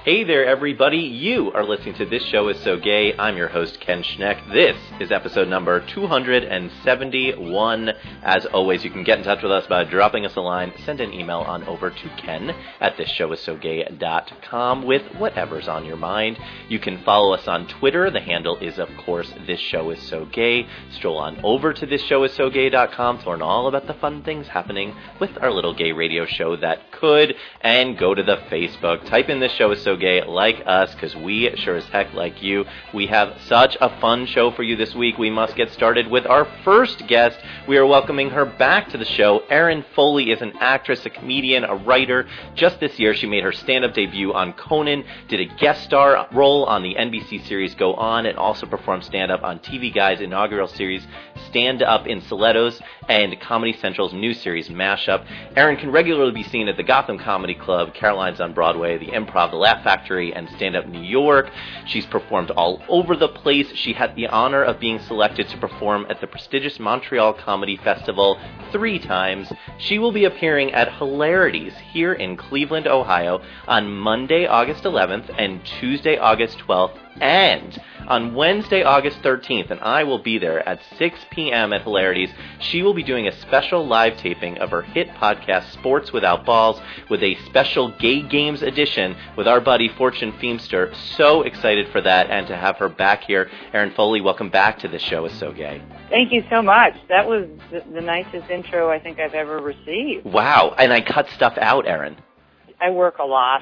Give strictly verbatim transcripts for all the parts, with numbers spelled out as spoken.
Hey there, everybody. You are listening to This Show Is So Gay. I'm your host, Ken Schneck. This is episode number two hundred seventy-one. As always, you can get in touch with us by dropping us a line. Send an email on over to ken at this show is so gay dot com with whatever's on your mind. You can follow us on Twitter. The handle is, of course, This Show Is So Gay. Stroll on over to this show is so gay dot com to learn all about the fun things happening with our little gay radio show that could. And go to the Facebook. Type in This Show Is So Gay like us, because we sure as heck like you. We have such a fun show for you this week. We must get started with our first guest. We are welcoming her back to the show. Erin Foley is an actress, a comedian, a writer. Just this year, she made her stand-up debut on Conan, did a guest star role on the N B C series Go On, and also performed stand-up on T V Guide's inaugural series Stand Up in Stilettos and Comedy Central's new series Mashup. Erin can regularly be seen at the Gotham Comedy Club, Caroline's on Broadway, the Improv, the Laugh Factory, and Stand Up New York. She's performed all over the place. She had the honor of being selected to perform at the prestigious Montreal Comedy Festival three times. She will be appearing at Hilarities here in Cleveland, Ohio on Monday, August eleventh and Tuesday, August twelfth, and on Wednesday, August thirteenth, and I will be there at six p.m. at Hilarities. She will be doing a special live taping of her hit podcast, Sports Without Balls, with a special Gay Games edition with our buddy, Fortune Feemster. So excited for that and to have her back here. Erin Foley, welcome back to The Show Is So Gay. Thank you so much. That was the, the nicest intro I think I've ever received. Wow, and I cut stuff out, Erin. I work a lot.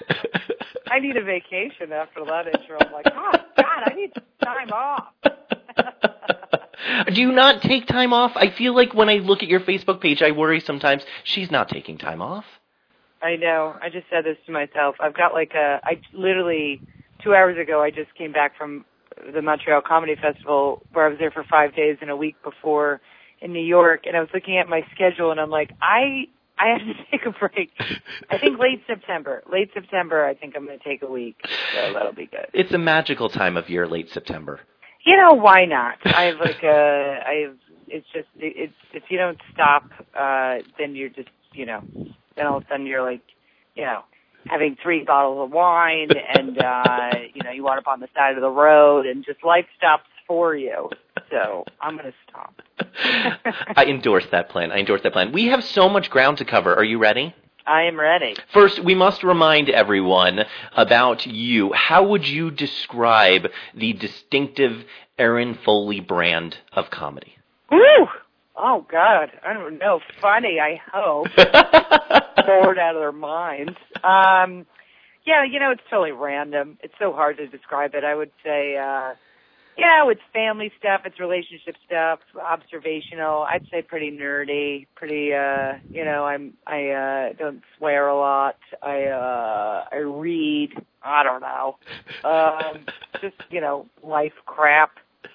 I need a vacation after that intro. I'm like, oh, God, I need time off. Do you not take time off? I feel like when I look at your Facebook page, I worry sometimes she's not taking time off. I know. I just said this to myself. I've got like a, I literally, two hours ago, I just came back from the Montreal Comedy Festival where I was there for five days and a week before in New York, and I was looking at my schedule, and I'm like, I... I have to take a break. I think late September. Late September, I think I'm going to take a week. So that'll be good. It's a magical time of year, late September. You know, why not? I have like a, I have, it's just, it's, if you don't stop, uh, then you're just, you know, then all of a sudden you're like, you know, having three bottles of wine and, uh, you know, you want up on the side of the road and just life stops for you. So I'm going to stop. I endorse that plan. I endorse that plan. We have so much ground to cover. Are you ready? I am ready. First, we must remind everyone about you. How would you describe the distinctive Erin Foley brand of comedy? Woo! Oh, God. I don't know. Funny, I hope. Bored out of their minds. Um, yeah, you know, it's totally random. It's so hard to describe it. I would say... Uh, You know, it's family stuff, it's relationship stuff, observational. I'd say pretty nerdy, pretty, uh, you know, I'm, I, uh, don't swear a lot. I, uh, I read, I don't know, um, just, you know, life crap.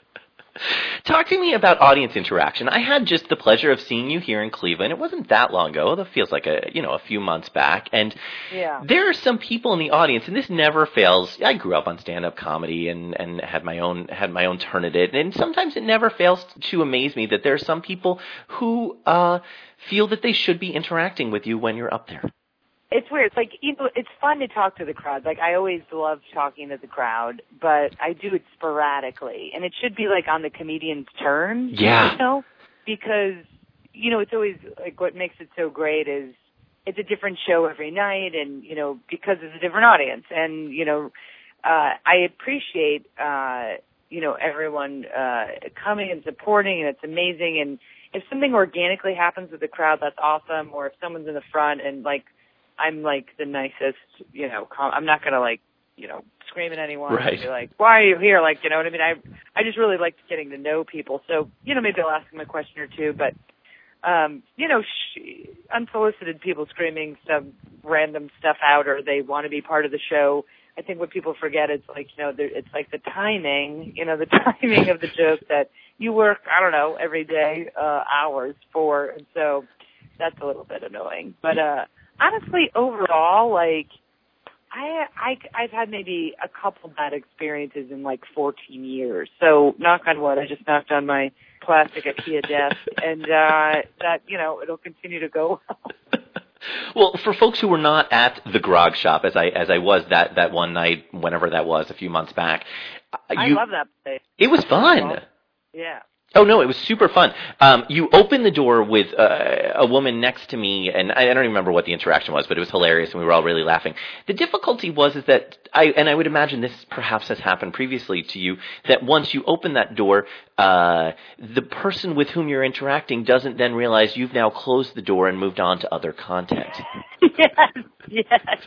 Talk to me about audience interaction. I had just the pleasure of seeing you here in Cleveland. It wasn't that long ago. That feels like a, you know, a few months back. And yeah. There are some people in the audience, and this never fails. I grew up on stand-up comedy and, and had my own had my own turn at it. And sometimes it never fails to amaze me that there are some people who uh, feel that they should be interacting with you when you're up there. It's weird. It's like, you know, it's fun to talk to the crowd. Like, I always love talking to the crowd, but I do it sporadically. And it should be, like, on the comedian's turn. Yeah. You know? Because, you know, it's always, like, what makes it so great is it's a different show every night and, you know, because it's a different audience. And, you know, uh, I appreciate, uh, you know, everyone uh, coming and supporting, and it's amazing. And if something organically happens with the crowd, that's awesome. Or if someone's in the front and, like, I'm like the nicest, you know, com- I'm not going to like, you know, scream at anyone. Right. And be like, why are you here? Like, you know what I mean? I I just really like getting to know people. So, you know, maybe I'll ask them a question or two. But, um, you know, sh- unsolicited people screaming some random stuff out or they want to be part of the show. I think what people forget is like, you know, it's like the timing, you know, the timing of the joke that you work, I don't know, every day, uh, hours for. And so that's a little bit annoying. But, uh, honestly, overall, like, I, I, I've had maybe a couple bad experiences in like fourteen years. So, knock on wood, I just knocked on my plastic IKEA desk, and uh, that, you know, it'll continue to go well. Well, for folks who were not at the Grog Shop, as I as I was that, that one night, whenever that was, a few months back, I you, love that place. It was fun. Yeah. Oh, no, it was super fun. Um, you opened the door with uh, a woman next to me, and I, I don't even remember what the interaction was, but it was hilarious, and we were all really laughing. The difficulty was is that, I, and I would imagine this perhaps has happened previously to you, that once you open that door, uh, the person with whom you're interacting doesn't then realize you've now closed the door and moved on to other content. yes, yes.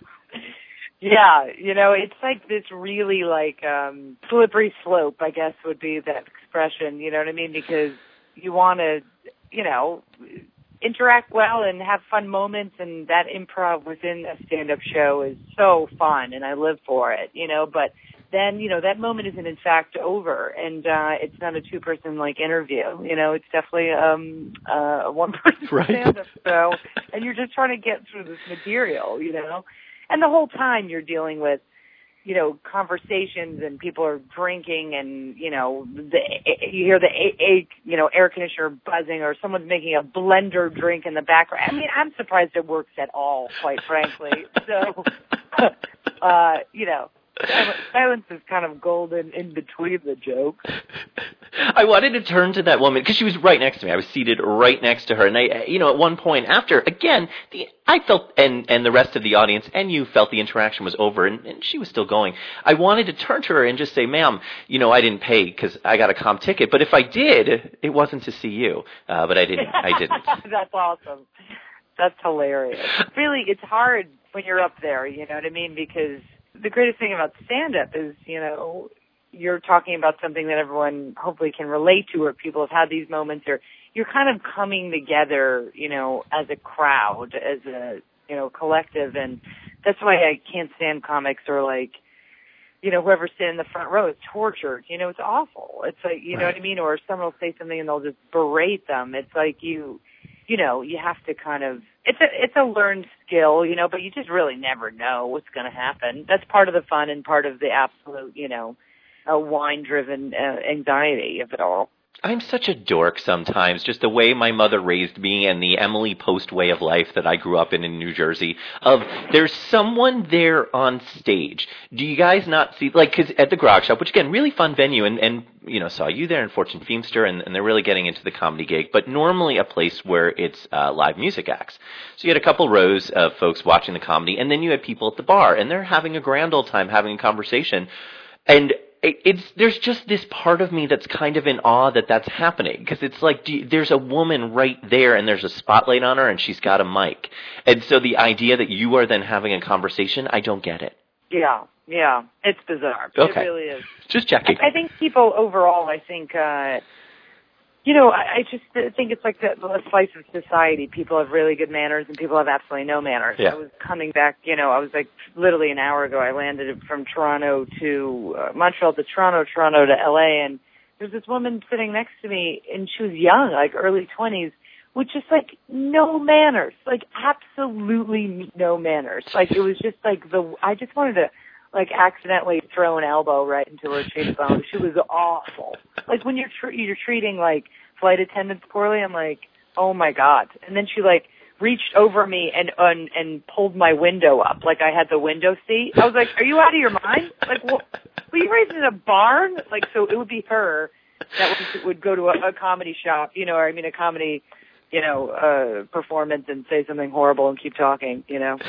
Yeah, you know, it's like this really like um slippery slope, I guess would be that expression, you know what I mean? Because you want to, you know, interact well and have fun moments, and that improv within a stand-up show is so fun, and I live for it, you know, but then, you know, that moment isn't in fact over, and uh it's not a two-person like interview, you know, it's definitely um uh, a one-person right. stand-up show, and you're just trying to get through this material, you know? And the whole time you're dealing with, you know, conversations and people are drinking and, you know, the, you hear the, a, a, you know, air conditioner buzzing or someone's making a blender drink in the background. I mean, I'm surprised it works at all, quite frankly. So, uh, you know, silence is kind of golden in between the jokes. I wanted to turn to that woman because she was right next to me. I was seated right next to her, and I, you know, at one point after, again, the, I felt, and and the rest of the audience and you felt the interaction was over, and, and she was still going. I wanted to turn to her and just say, "Ma'am, you know, I didn't pay because I got a comp ticket, but if I did, it wasn't to see you." Uh, but I didn't. I didn't. That's awesome. That's hilarious. Really, it's hard when you're up there. You know what I mean? Because the greatest thing about stand-up is, you know, you're talking about something that everyone hopefully can relate to, or people have had these moments, or you're kind of coming together, you know, as a crowd, as a, you know, collective. And that's why I can't stand comics or like, you know, whoever's sitting in the front row is tortured. You know, it's awful. It's like, you right. know what I mean? Or someone will say something and they'll just berate them. It's like you, you know, you have to kind of, it's a, it's a learned skill, you know, but you just really never know what's going to happen. That's part of the fun and part of the absolute, you know, a wine-driven uh, anxiety of it all. I'm such a dork sometimes, just the way my mother raised me and the Emily Post way of life that I grew up in in New Jersey, of there's someone there on stage. Do you guys not see, like, because at the Grog Shop, which again, really fun venue, and, and you know, saw you there and Fortune Feimster, and, and they're really getting into the comedy gig, but normally a place where it's uh, live music acts. So you had a couple rows of folks watching the comedy, and then you had people at the bar, and they're having a grand old time having a conversation, and it's there's just this part of me that's kind of in awe that that's happening, because it's like do you, there's a woman right there and there's a spotlight on her and she's got a mic, and so the idea that you are then having a conversation, I don't get it. Yeah, yeah, it's bizarre. Okay. It really is. Just checking. I, I think people overall, I think, uh, you know, I, I just think it's like the, the slice of society. People have really good manners and people have absolutely no manners. Yeah. I was coming back, you know, I was like literally an hour ago, I landed from Toronto to uh, Montreal to Toronto, Toronto to L A, and there's this woman sitting next to me, and she was young, like early twenties, with just like no manners, like absolutely no manners. Like it was just like the, I just wanted to like accidentally throw an elbow right into her cheekbone. She was awful. Like when you're tr- you're treating like flight attendants poorly, I'm like, oh my God. And then she like reached over me and and, and pulled my window up, like I had the window seat. I was like, are you out of your mind? Like, well, were you raised in a barn? Like, so it would be her that would, would go to a, a comedy shop, you know, or I mean a comedy, you know, uh, performance and say something horrible and keep talking, you know.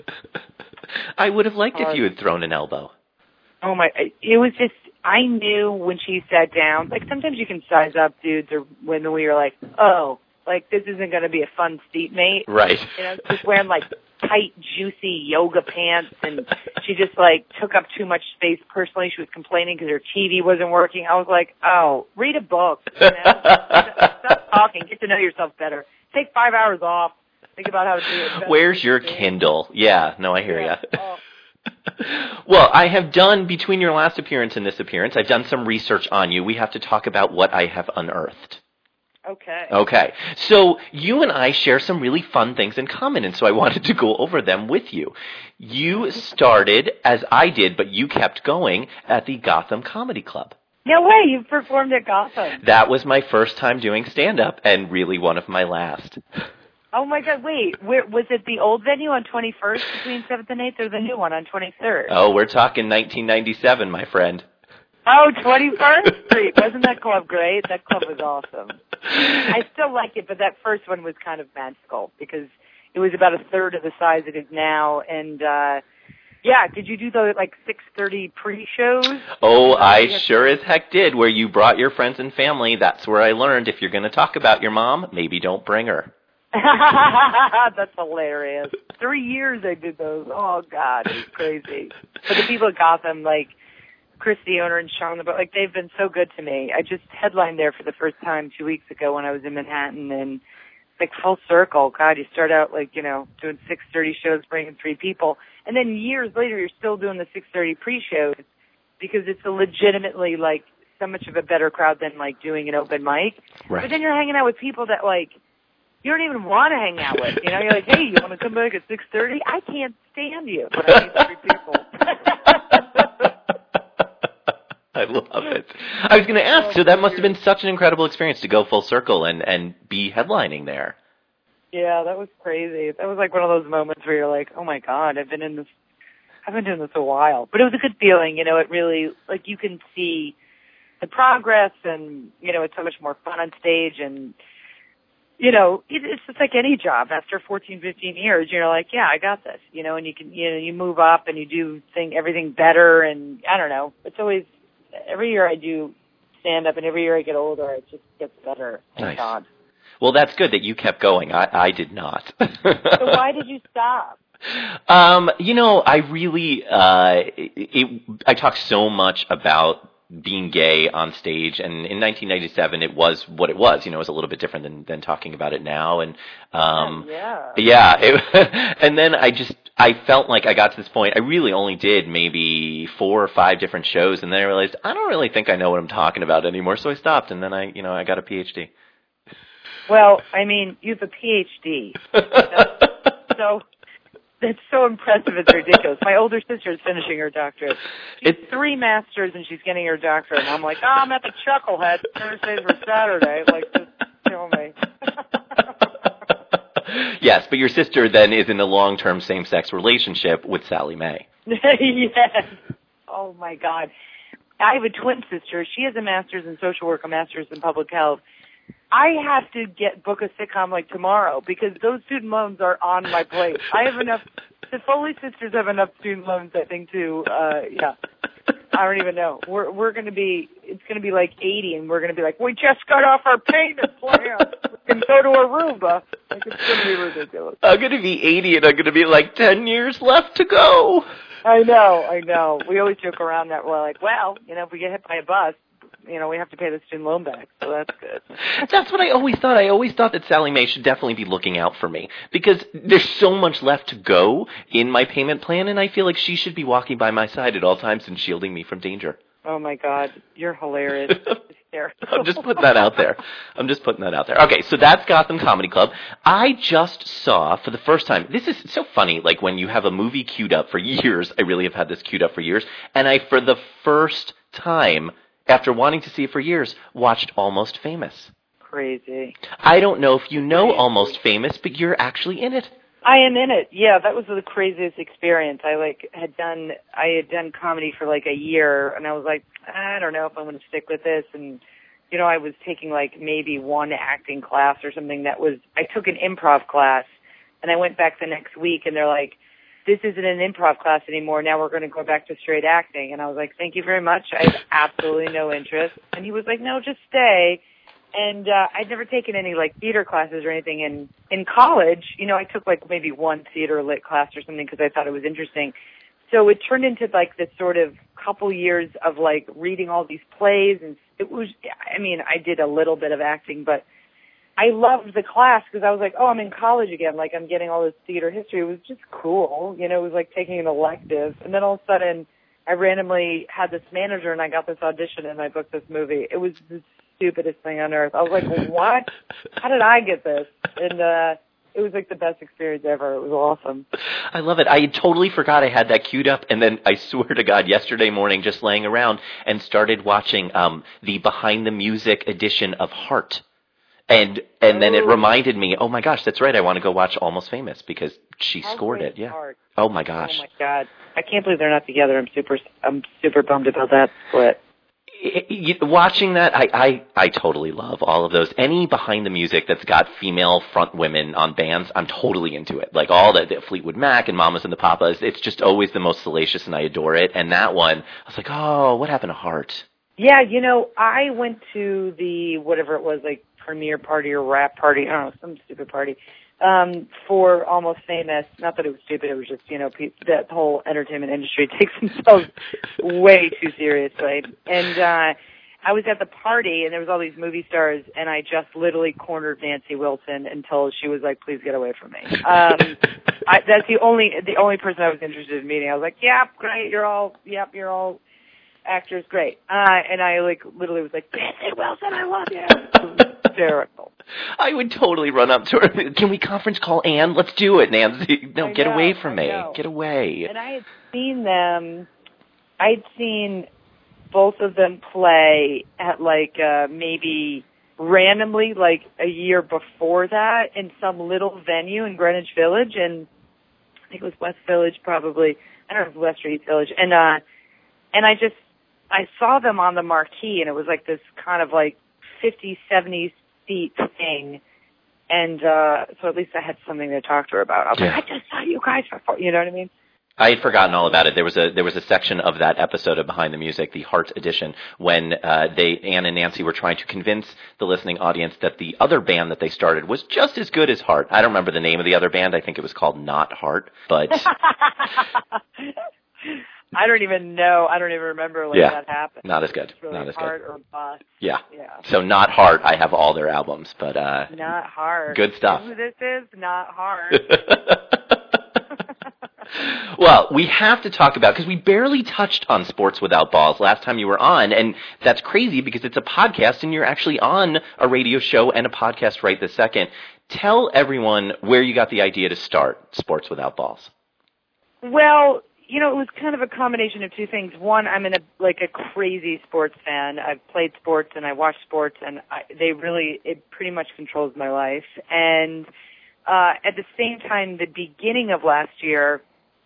I would have liked uh, if you had thrown an elbow. Oh my, it was just, I knew when she sat down, like sometimes you can size up dudes or when we were like, oh, like this isn't going to be a fun seat mate. Right. You know, just wearing like tight, juicy yoga pants, and she just like took up too much space personally. She was complaining because her T V wasn't working. I was like, oh, read a book, you know? Stop talking, get to know yourself better. Take five hours off. Think about how to do it better. Where's your Kindle? Yeah, no, I hear yeah. you. Oh. Well, I have done, between your last appearance and this appearance, I've done some research on you. We have to talk about what I have unearthed. Okay. Okay. So you and I share some really fun things in common, and so I wanted to go over them with you. You started, as I did, but you kept going, at the Gotham Comedy Club. No way, you performed at Gotham. That was my first time doing stand-up, and really one of my last. Oh my God! Wait, where was it? The old venue on twenty-first between seventh and eighth, or the new one on twenty-third? Oh, we're talking nineteen ninety-seven, my friend. Oh, twenty-first Street. Wasn't that club great? That club was awesome. I still like it, but that first one was kind of magical because it was about a third of the size it is now. And, uh, yeah, did you do the, like, six thirty pre-shows? Oh, I sure as heck did, where you brought your friends and family. That's where I learned if you're going to talk about your mom, maybe don't bring her. That's hilarious. Three years I did those. Oh, God, it was crazy. But the people at Gotham, like, Chris, the owner, and Sean, but like they've been so good to me. I just headlined there for the first time two weeks ago when I was in Manhattan, and like full circle. God, you start out like you know doing six thirty shows, bringing three people, and then years later you're still doing the six thirty pre-shows because it's a legitimately like so much of a better crowd than like doing an open mic. Right. But then you're hanging out with people that like you don't even want to hang out with. You know, you're like, hey, you want to come back at six thirty? I can't stand you when I meet three people. I love it. I was going to ask, so that must have been such an incredible experience to go full circle and, and be headlining there. Yeah, that was crazy. That was like one of those moments where you're like, oh my God, I've been in this, I've been doing this a while. But it was a good feeling, you know, it really, like you can see the progress and, you know, it's so much more fun on stage and, you know, it, it's just like any job. After fourteen, fifteen years, you're like, yeah, I got this, you know, and you can, you know, you move up and you do thing, everything better and I don't know. It's always, every year I do stand-up, and every year I get older, it just gets better. Thank nice. God. Well, that's good that you kept going. I, I did not. So why did you stop? Um, you know, I really, uh, it, it, I talk so much about being gay on stage, and in nineteen ninety-seven it was what it was. You know, it was a little bit different than, than talking about it now, and um, yeah, yeah. It, and then I just, I felt like I got to this point. I really only did maybe four or five different shows, and then I realized I don't really think I know what I'm talking about anymore. So I stopped, and then I, you know, I got a P H D. Well, I mean, you have a P H D, so. That's so impressive, it's ridiculous. My older sister is finishing her doctorate. She's It's three masters and she's getting her doctorate. And I'm like, oh, I'm at the Chucklehead Thursdays or Saturday. Like, just kill me. Yes, but your sister then is in a long-term same-sex relationship with Sally Mae. Yes. Oh, my God. I have a twin sister. She has a master's in social work, a master's in public health. I have to get book a sitcom like tomorrow because those student loans are on my plate. I have enough. The Foley sisters have enough student loans, I think, to uh, yeah. I don't even know. We're we're going to be. It's going to be like eighty, and we're going to be like, we just got off our payment plan. We can go to Aruba. Like it's going to be ridiculous. I'm going to be eighty, and I'm going to be like ten years left to go. I know, I know. We always joke around that we're like, well, you know, if we get hit by a bus, you know, we have to pay the student loan back, so that's good. That's what I always thought. I always thought that Sally Mae should definitely be looking out for me because there's so much left to go in my payment plan, and I feel like she should be walking by my side at all times and shielding me from danger. Oh, my God. You're hilarious. I'm just putting that out there. I'm just putting that out there. Okay, so that's Gotham Comedy Club. I just saw for the first time, this is so funny, like when you have a movie queued up for years, I really have had this queued up for years, and I, for the first time, after wanting to see it for years, watched Almost Famous. Crazy. I don't know if you know Crazy. Almost Famous, but you're actually in it. I am in it. Yeah, that was the craziest experience. I like had done I had done comedy for like a year, and I was like, I don't know if I'm going to stick with this. And you know, I was taking like maybe one acting class or something. That was I took an improv class, and I went back the next week, and they're like, this isn't an improv class anymore. Now we're going to go back to straight acting. And I was like, thank you very much. I have absolutely no interest. And he was like, no, just stay. And uh, I'd never taken any, like, theater classes or anything. And in college, you know, I took, like, maybe one theater lit class or something because I thought it was interesting. So it turned into, like, this sort of couple years of, like, reading all these plays. And it was, I mean, I did a little bit of acting, but I loved the class because I was like, oh, I'm in college again. Like, I'm getting all this theater history. It was just cool. You know, it was like taking an elective. And then all of a sudden, I randomly had this manager and I got this audition and I booked this movie. It was the stupidest thing on earth. I was like, what? How did I get this? And uh, it was like the best experience ever. It was awesome. I love it. I totally forgot I had that queued up. And then I swear to God, yesterday morning, just laying around and started watching um, the Behind the Music edition of Heart. And and then it Oh. reminded me, oh my gosh, that's right, I want to go watch Almost Famous because she How scored great it. Yeah. art. Oh my gosh. Oh my God. I can't believe they're not together. I'm super I'm super bummed about that split. Watching that, I, I, I totally love all of those. Any behind the music that's got female front women on bands, I'm totally into it. Like all the, the Fleetwood Mac and Mamas and the Papas, it's just always the most salacious and I adore it. And that one, I was like, oh, what happened to Heart? Yeah, you know, I went to the, whatever it was, like premiere party or rap party, I don't know, some stupid party, um, for Almost Famous. Not that it was stupid, it was just, you know, pe- that whole entertainment industry takes themselves way too seriously. And uh, I was at the party, and there was all these movie stars, and I just literally cornered Nancy Wilson until she was like, please get away from me. Um, I, that's the only the only person I was interested in meeting. I was like, yeah, great, you're all, yep, you're all actors, great. Uh, and I like literally was like, Nancy Wilson, I love you. It was hysterical. I would totally run up to her. Can we conference call Ann? Let's do it, Nancy. No, I get know, away from I me. know. Get away. And I had seen them, I'd seen both of them play at like uh, maybe randomly like a year before that in some little venue in Greenwich Village, and I think it was West Village probably. I don't know if it was West or East Village. And, uh, and I just, I saw them on the marquee, and it was like this kind of like fifty, seventy seat thing. And uh, so at least I had something to talk to her about. I was yeah. like, I just saw you guys before. You know what I mean? I had forgotten all about it. There was a there was a section of that episode of Behind the Music, the Heart edition, when uh, they Ann and Nancy were trying to convince the listening audience that the other band that they started was just as good as Heart. I don't remember the name of the other band. I think it was called Not Heart, but I don't even know. I don't even remember like yeah, that happened. not as good. Really not as Heart good. or Bust. Yeah. Yeah. So Not Heart, I have all their albums, but uh, Not Heart. good stuff. Who this is? Not Heart. Well, we have to talk about, because we barely touched on Sports Without Balls last time you were on, and that's crazy because it's a podcast and you're actually on a radio show and a podcast right this second. Tell everyone where you got the idea to start Sports Without Balls. Well, you know, it was kind of a combination of two things. One, I'm in a like a crazy sports fan. I've played sports and I watch sports, and I, they really, it pretty much controls my life. And uh, at the same time, the beginning of last year,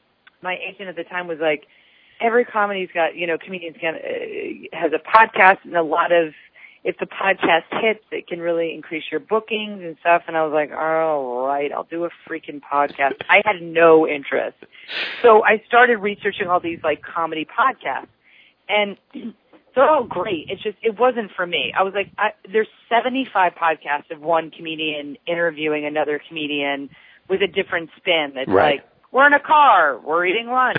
my agent at the time was like, every comedy's got, you know, comedian's got, uh, has a podcast, and a lot of, if the podcast hits, it can really increase your bookings and stuff. And I was like, all right, I'll do a freaking podcast. I had no interest. So I started researching all these like comedy podcasts, and they're all great. It's just, it wasn't for me. I was like, I, there's seventy-five podcasts of one comedian interviewing another comedian with a different spin. It's right. like, we're in a car, we're eating lunch,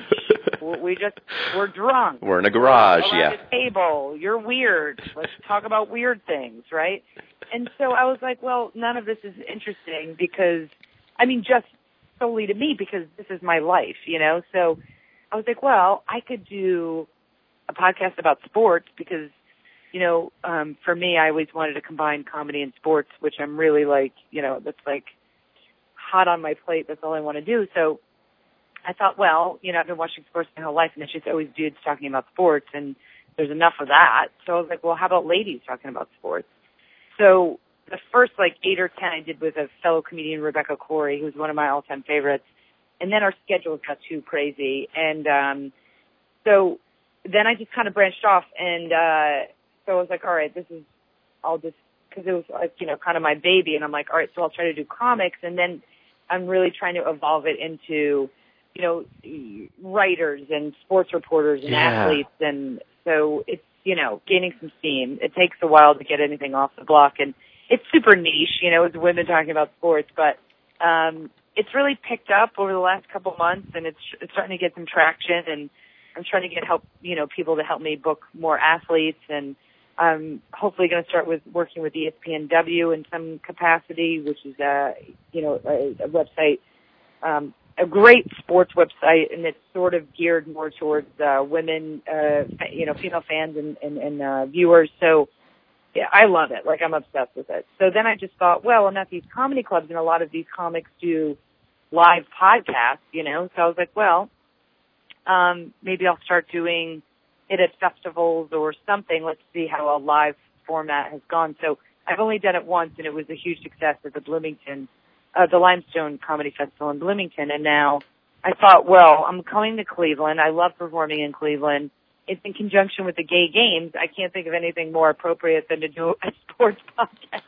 we just, we're drunk. We're in a garage, we're yeah. around a table, you're weird, let's talk about weird things, right? And so I was like, well, none of this is interesting because, I mean, just solely to me because this is my life, you know? So I was like, well, I could do a podcast about sports because, you know, um, for me, I always wanted to combine comedy and sports, which I'm really like, you know, that's like hot on my plate. That's all I want to do. So I thought, well, you know, I've been watching sports my whole life, and it's just always dudes talking about sports, and there's enough of that. So I was like, well, how about ladies talking about sports? So the first, like, eight or ten I did with a fellow comedian, Rebecca Corey, who's one of my all-time favorites. And then our schedules got too crazy. And um, so then I just kind of branched off, and uh, so I was like, all right, this is, I'll just, because it was, like, you know, kind of my baby, and I'm like, all right, so I'll try to do comics, and then I'm really trying to evolve it into, you know, writers and sports reporters and yeah. athletes. And so it's, you know, gaining some steam. It takes a while to get anything off the block. And it's super niche, you know, it's women talking about sports. But um, it's really picked up over the last couple months, and it's, it's starting to get some traction. And I'm trying to get help, you know, people to help me book more athletes. And I'm hopefully going to start with working with E S P N W in some capacity, which is, a, you know, a, a website, um, a great sports website, and it's sort of geared more towards uh, women, uh, you know, female fans and, and, and uh, viewers. So, yeah, I love it. Like, I'm obsessed with it. So then I just thought, well, I'm at these comedy clubs, and a lot of these comics do live podcasts, you know. So I was like, well, um, maybe I'll start doing it at festivals or something. Let's see how a live format has gone. So I've only done it once, and it was a huge success at the Bloomington, uh, the Limestone Comedy Festival in Bloomington. And now I thought, well, I'm coming to Cleveland. I love performing in Cleveland. It's in conjunction with the gay games. I can't think of anything more appropriate than to do a sports podcast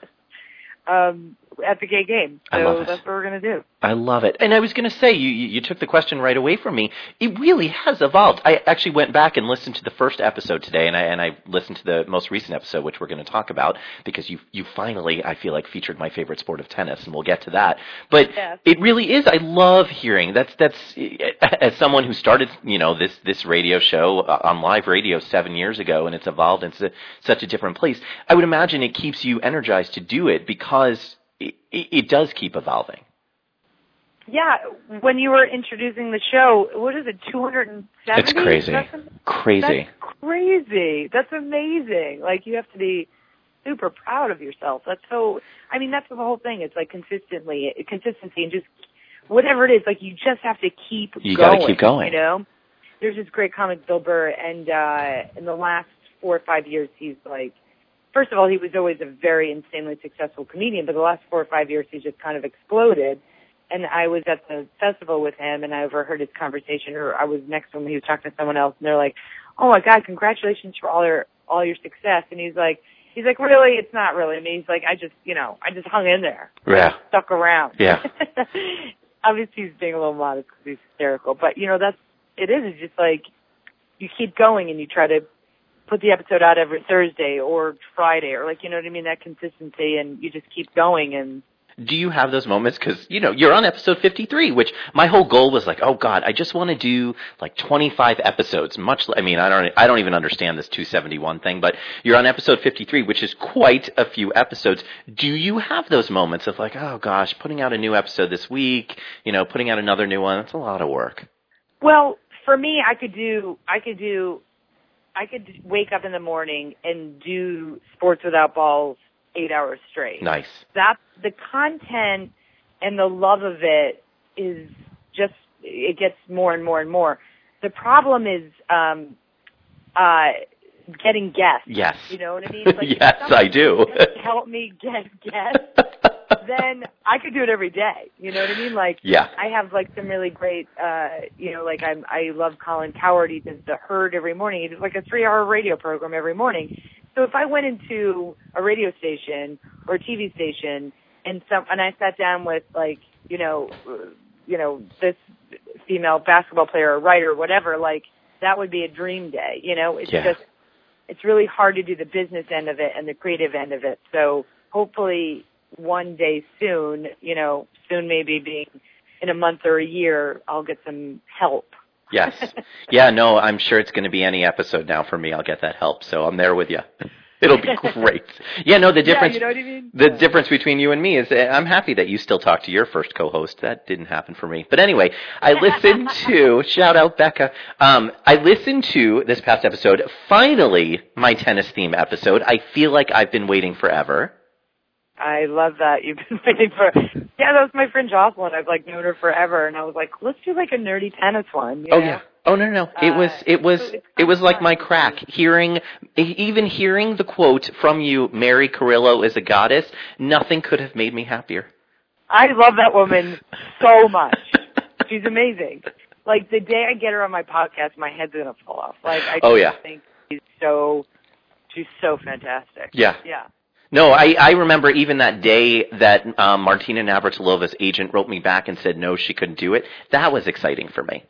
um, at the gay games. So that's what we're going to do. I love it. And I was going to say, you, you took the question right away from me. It really has evolved. I actually went back and listened to the first episode today, and I and I listened to the most recent episode, which we're going to talk about, because you you finally, I feel like, featured my favorite sport of tennis, and we'll get to that. But yes. It really is. I love hearing. That's that's as someone who started, you know, this this radio show on live radio seven years ago, and it's evolved into such a different place. I would imagine it keeps you energized to do it because it, it does keep evolving. Yeah, when you were introducing the show, what is it, two hundred seventy? It's crazy. That's, crazy. That's crazy. That's amazing. Like, you have to be super proud of yourself. That's so, I mean, that's the whole thing. It's like consistently, consistency and just whatever it is, like, you just have to keep you going. You gotta keep going. You know? There's this great comic, Bill Burr, and uh, in the last four or five years, he's like, first of all, he was always a very insanely successful comedian, but the last four or five years, he's just kind of exploded. And I was at the festival with him, and I overheard his conversation, or I was next to him, he was talking to someone else, and they're like, "Oh my God, congratulations for all your all your success." And he's like, he's like, "Really? It's not really me." He's like, "I just, you know, I just hung in there, yeah, stuck around." Yeah. Obviously, he's being a little modest because he's hysterical, but you know, that's it is. It's just like you keep going, and you try to put the episode out every Thursday or Friday, or like, you know what I mean, that consistency, and you just keep going. And do you have those moments? Because, you know, you're on episode fifty-three, which my whole goal was like, oh, God, I just want to do like twenty-five episodes. Much, I mean, I don't I don't even understand this two seventy-one thing, but you're on episode fifty-three, which is quite a few episodes. Do you have those moments of like, oh, gosh, putting out a new episode this week, you know, putting out another new one, that's a lot of work. Well, for me, I could do, I could do, I could wake up in the morning and do Sports Without Balls eight hours straight. Nice. That's the content and the love of it is just, it gets more and more and more. The problem is um, uh, getting guests. Yes. You know what I mean? Like, yes, I do. Help me get guests. Then I could do it every day. You know what I mean? Like, yeah. I have like some really great, uh, you know, like I'm, I love Colin Cowherd. He does The Herd every morning. He does like a three-hour radio program every morning. So if I went into a radio station or a T V station and some, and I sat down with like, you know, uh, you know, this female basketball player or writer or whatever, like that would be a dream day. You know, it's yeah. just, it's really hard to do the business end of it and the creative end of it. So hopefully one day soon, you know, soon maybe being in a month or a year, I'll get some help. Yes. Yeah, no, I'm sure it's going to be any episode now for me. I'll get that help. So I'm there with you. It'll be great. Yeah, no, the difference, yeah, you know what I mean? the yeah. difference between you and me is I'm happy that you still talk to your first co-host. That didn't happen for me. But anyway, I listened to, shout out Becca, um, I listened to this past episode, finally my tennis theme episode. I feel like I've been waiting forever. I love that. You've been waiting for, yeah, that was my friend Jocelyn. I've like known her forever, and I was like, let's do like a nerdy tennis one. You oh know? yeah. Oh no, no, it uh, was, it was, so it was like my crack. Hearing, even hearing the quote from you, Mary Carrillo is a goddess. Nothing could have made me happier. I love that woman so much. She's amazing. Like the day I get her on my podcast, my head's gonna fall off. Like I oh, just yeah. think she's so, she's so fantastic. Yeah. Yeah. No, I, I remember even that day that um, Martina Navratilova's agent wrote me back and said no, she couldn't do it. That was exciting for me.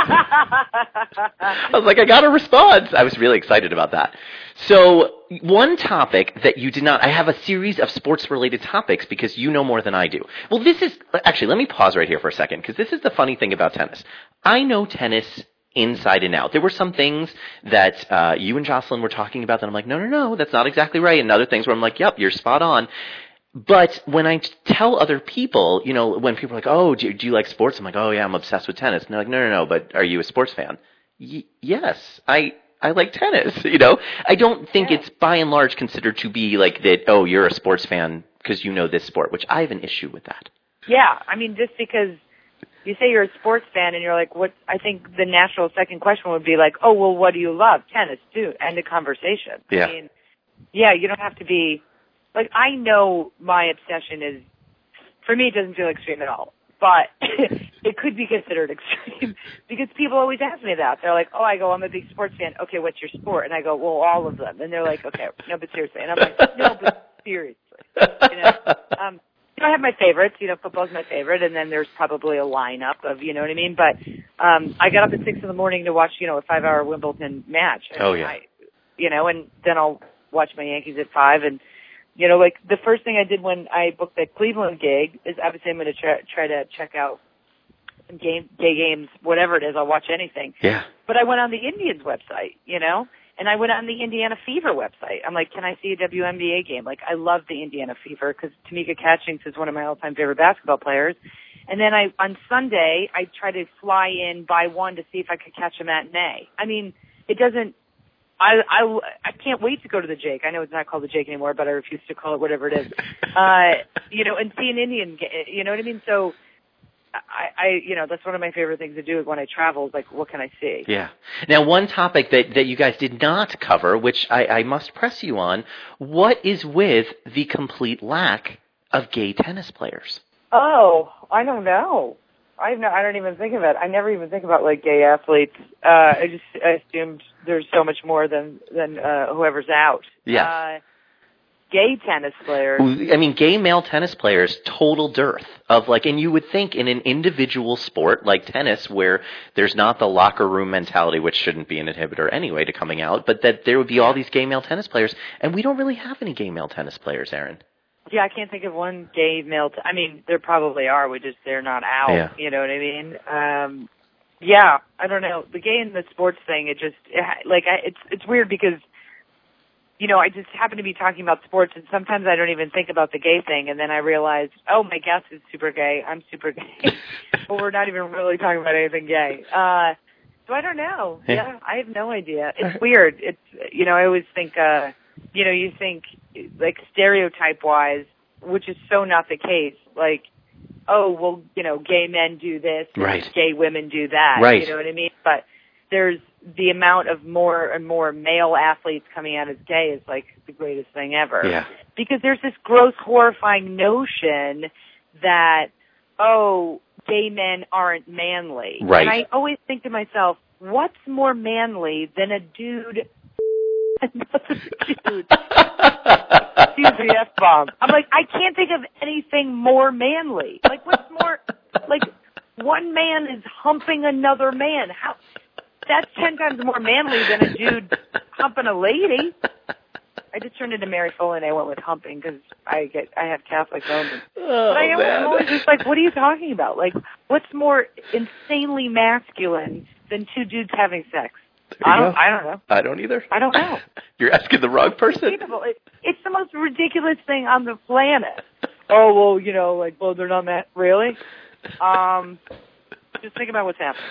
I was like, I got a response. I was really excited about that. So one topic that you did not, I have a series of sports-related topics because you know more than I do. Well, this is, actually, let me pause right here for a second because this is the funny thing about tennis. I know tennis inside and out. There were some things that uh, you and Jocelyn were talking about that I'm like, no, no, no, that's not exactly right. And other things where I'm like, yep, you're spot on. But when I tell other people, you know, when people are like, oh, do you, do you like sports? I'm like, oh, yeah, I'm obsessed with tennis. And they're like, no, no, no, but are you a sports fan? Y- yes, I I like tennis, you know. I don't think yeah. it's by and large considered to be like that, oh, you're a sports fan because you know this sport, which I have an issue with that. Yeah, I mean, just because you say you're a sports fan and you're like, what, I think the natural second question would be like, oh, well, what do you love? Tennis, too. End of conversation. Yeah. I mean, yeah, you don't have to be like, I know my obsession is, for me, it doesn't feel extreme at all. But it could be considered extreme because people always ask me that. They're like, oh, I go, I'm a big sports fan. Okay, what's your sport? And I go, well, all of them. And they're like, okay, no, but seriously. And I'm like, no, but seriously. You know, um, you know, I have my favorites. You know, football's my favorite. And then there's probably a lineup of, you know what I mean? But um, I got up at six in the morning to watch, you know, a five-hour Wimbledon match. And oh, yeah. I, you know, and then I'll watch my Yankees at five. And you know, like, the first thing I did when I booked that Cleveland gig is obviously I'm going to try, try to check out some game, gay games, whatever it is. I'll watch anything. Yeah. But I went on the Indians website, you know, and I went on the Indiana Fever website. I'm like, can I see a W N B A game? Like, I love the Indiana Fever because Tamika Catchings is one of my all-time favorite basketball players. And then I, on Sunday, I try to fly in, buy one to see if I could catch a matinee. I mean, it doesn't, I, I, I can't wait to go to the Jake. I know it's not called the Jake anymore, but I refuse to call it whatever it is. Uh, you know, and see an Indian, you know what I mean? So, I, I, you know, that's one of my favorite things to do when I travel is like, what can I see? Yeah. Now, one topic that, that you guys did not cover, which I, I must press you on, what is with the complete lack of gay tennis players? Oh, I don't know. I no, I don't even think of it. I never even think about like gay athletes. Uh, I just I assumed there's so much more than than uh, whoever's out. Yes. Uh, gay tennis players. I mean, gay male tennis players, total dearth of like, and you would think in an individual sport like tennis where there's not the locker room mentality, which shouldn't be an inhibitor anyway to coming out, but that there would be all these gay male tennis players, and we don't really have any gay male tennis players, Aaron. Yeah, I can't think of one gay male. T- I mean, there probably are. We just they're not out. Yeah. You know what I mean? Um, yeah, I don't know. The gay in the sports thing, it just it, like I, it's it's weird because you know I just happen to be talking about sports, and sometimes I don't even think about the gay thing, and then I realize, oh, my guest is super gay. I'm super gay, but we're not even really talking about anything gay. Uh, so I don't know. Yeah. Yeah, I have no idea. It's weird. It's you know I always think. Uh, You know, you think, like, stereotype-wise, which is so not the case, like, oh, well, you know, gay men do this, and right. gay women do that, right. you know what I mean? But there's the amount of more and more male athletes coming out as gay is, like, the greatest thing ever. Yeah. Because there's this gross, horrifying notion that, oh, gay men aren't manly. Right. And I always think to myself, what's more manly than a dude another dude. Excuse me, F-bomb. I'm like, I can't think of anything more manly. Like, what's more, like, one man is humping another man. How? That's ten times more manly than a dude humping a lady. I just turned into Mary Foley and I went with humping because I get, I have Catholic moments. Oh, but I am, man. I'm always just like, what are you talking about? Like, what's more insanely masculine than two dudes having sex? I don't, I don't know. I don't either. I don't know. You're asking the wrong person. It, it's the most ridiculous thing on the planet. Oh, well, you know, like, well, they're not that. Really? Um, just think about what's happening.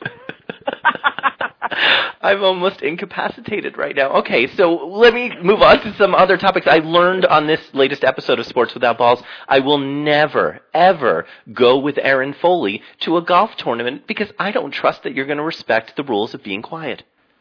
I'm almost incapacitated right now. Okay, so let me move on to some other topics. I learned on this latest episode of Sports Without Balls, I will never, ever go with Aaron Foley to a golf tournament because I don't trust that you're going to respect the rules of being quiet.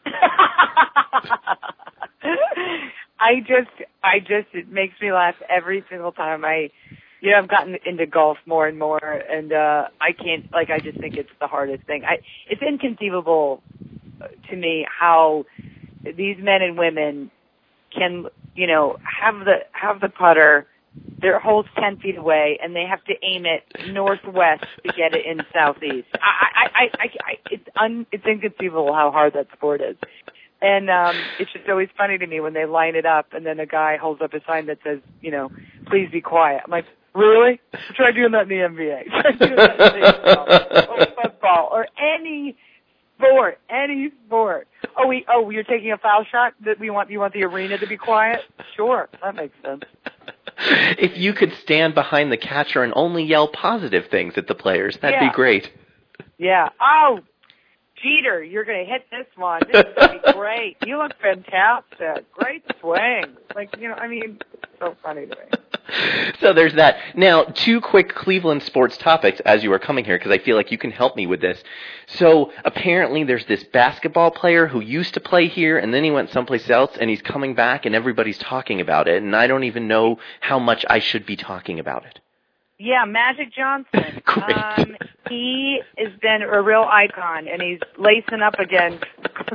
I just, I just, it makes me laugh every single time I, you know, I've gotten into golf more and more, and uh, I can't, like, I just think it's the hardest thing. I, it's inconceivable to me how these men and women can, you know, have the have the putter, their hole's ten feet away, and they have to aim it northwest to get it in southeast. I, I, I, I, I it's un, it's inconceivable how hard that sport is. And um, it's just always funny to me when they line it up, and then a guy holds up a sign that says, you know, please be quiet. I'm like, really? Try doing that in the N B A. Try doing that in baseball or football or any sport, any sport. Oh, we, oh, you're taking a foul shot? That we want you want the arena to be quiet? Sure, that makes sense. If you could stand behind the catcher and only yell positive things at the players, that'd yeah. be great. Yeah. Oh, Jeter, you're going to hit this one. This is going to be great. You look fantastic. Great swing. Like, you know, I mean, it's so funny to me. So there's that. Now, two quick Cleveland sports topics as you are coming here, because I feel like you can help me with this. So apparently there's this basketball player who used to play here, and then he went someplace else, and he's coming back, and everybody's talking about it, and I don't even know how much I should be talking about it. Yeah, Magic Johnson. Great. Um, he has been a real icon, and he's lacing up against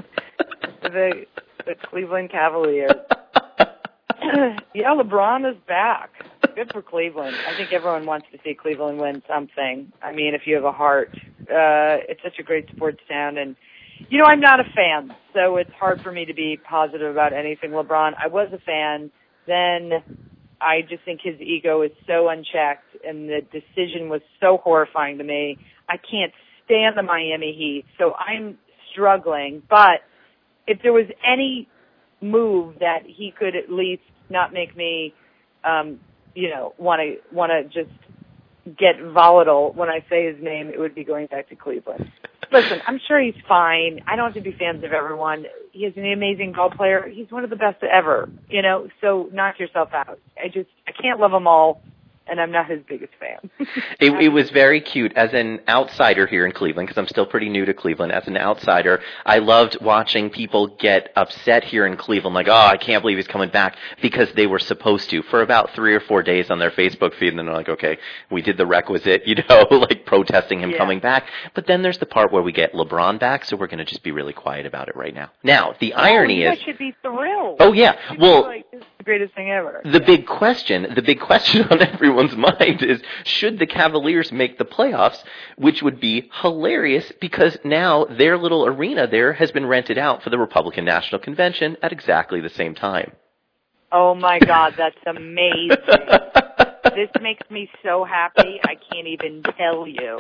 the, the Cleveland Cavaliers. Yeah, LeBron is back. Good for Cleveland. I think everyone wants to see Cleveland win something. I mean, if you have a heart. Uh, it's such a great sports town. And, you know, I'm not a fan, so it's hard for me to be positive about anything LeBron. I was a fan. Then I just think his ego is so unchecked, and the decision was so horrifying to me. I can't stand the Miami Heat, so I'm struggling. But if there was any move that he could at least not make me, um, you know, want to want to just get volatile when I say his name, it would be going back to Cleveland. Listen, I'm sure he's fine. I don't have to be fans of everyone. He's an amazing ball player. He's one of the best ever, you know, so knock yourself out. I just, I can't love them all, and I'm not his biggest fan. it, it was very cute. As an outsider here in Cleveland, because I'm still pretty new to Cleveland, as an outsider, I loved watching people get upset here in Cleveland, like, oh, I can't believe he's coming back, because they were supposed to, for about three or four days on their Facebook feed, and then they're like, okay, we did the requisite, you know, like protesting him yeah. coming back. But then there's the part where we get LeBron back, so we're going to just be really quiet about it right now. Now, the oh, irony you is... guys should be thrilled. Oh, yeah. Well, like, this is the greatest thing ever. The big question, the big question on everyone's mind is, should the Cavaliers make the playoffs, which would be hilarious because now their little arena there has been rented out for the Republican National Convention at exactly the same time. Oh, my God, that's amazing. This makes me so happy, I can't even tell you.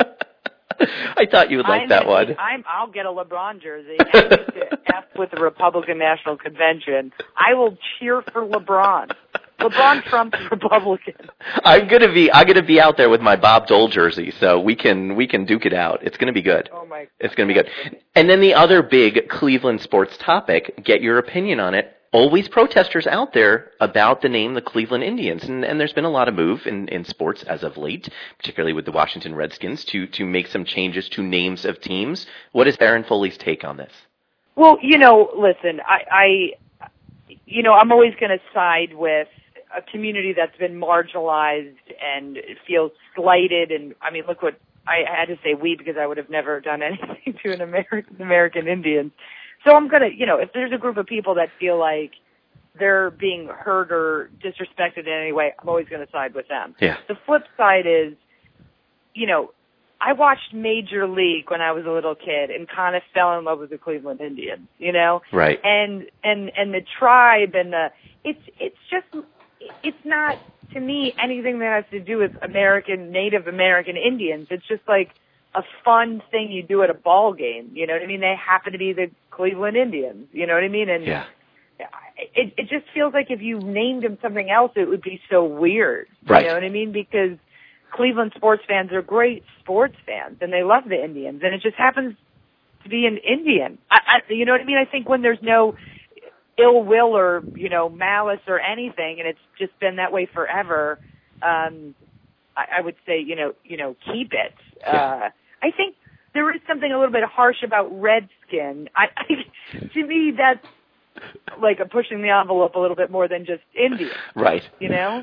I thought you would like I'm that gonna, one. I'm, I'll get a LeBron jersey and to F with the Republican National Convention. I will cheer for LeBron. LeBron Trump's Republican. I'm gonna be I'm gonna be out there with my Bob Dole jersey, so we can we can duke it out. It's gonna be good. Oh my! It's gonna be good. And then the other big Cleveland sports topic, get your opinion on it. Always protesters out there about the name the Cleveland Indians, and, and there's been a lot of move in, in sports as of late, particularly with the Washington Redskins, to to make some changes to names of teams. What is Aaron Foley's take on this? Well, you know, listen, I, I you know, I'm always going to side with a community that's been marginalized and feels slighted. And I mean, look what I had to say we because I would have never done anything to an American American Indian. So I'm going to, you know, if there's a group of people that feel like they're being hurt or disrespected in any way, I'm always going to side with them. Yeah. The flip side is, you know, I watched Major League when I was a little kid and kind of fell in love with the Cleveland Indians, you know? Right. And, and, and the tribe and the, it's, it's just, it's not, to me, anything that has to do with American, Native American Indians. It's just like a fun thing you do at a ball game. You know what I mean? They happen to be the Cleveland Indians. You know what I mean? And yeah. it, it just feels like if you named them something else, it would be so weird. Right. You know what I mean? Because Cleveland sports fans are great sports fans, and they love the Indians, and it just happens to be an Indian. I, I, you know what I mean? I think when there's no ill will or, you know, malice or anything, and it's just been that way forever, um, I, I would say, you know, you know, keep it. Yeah. Uh, I think there is something a little bit harsh about Redskin. I, I to me, that's like a pushing the envelope a little bit more than just Indian. Right. You know?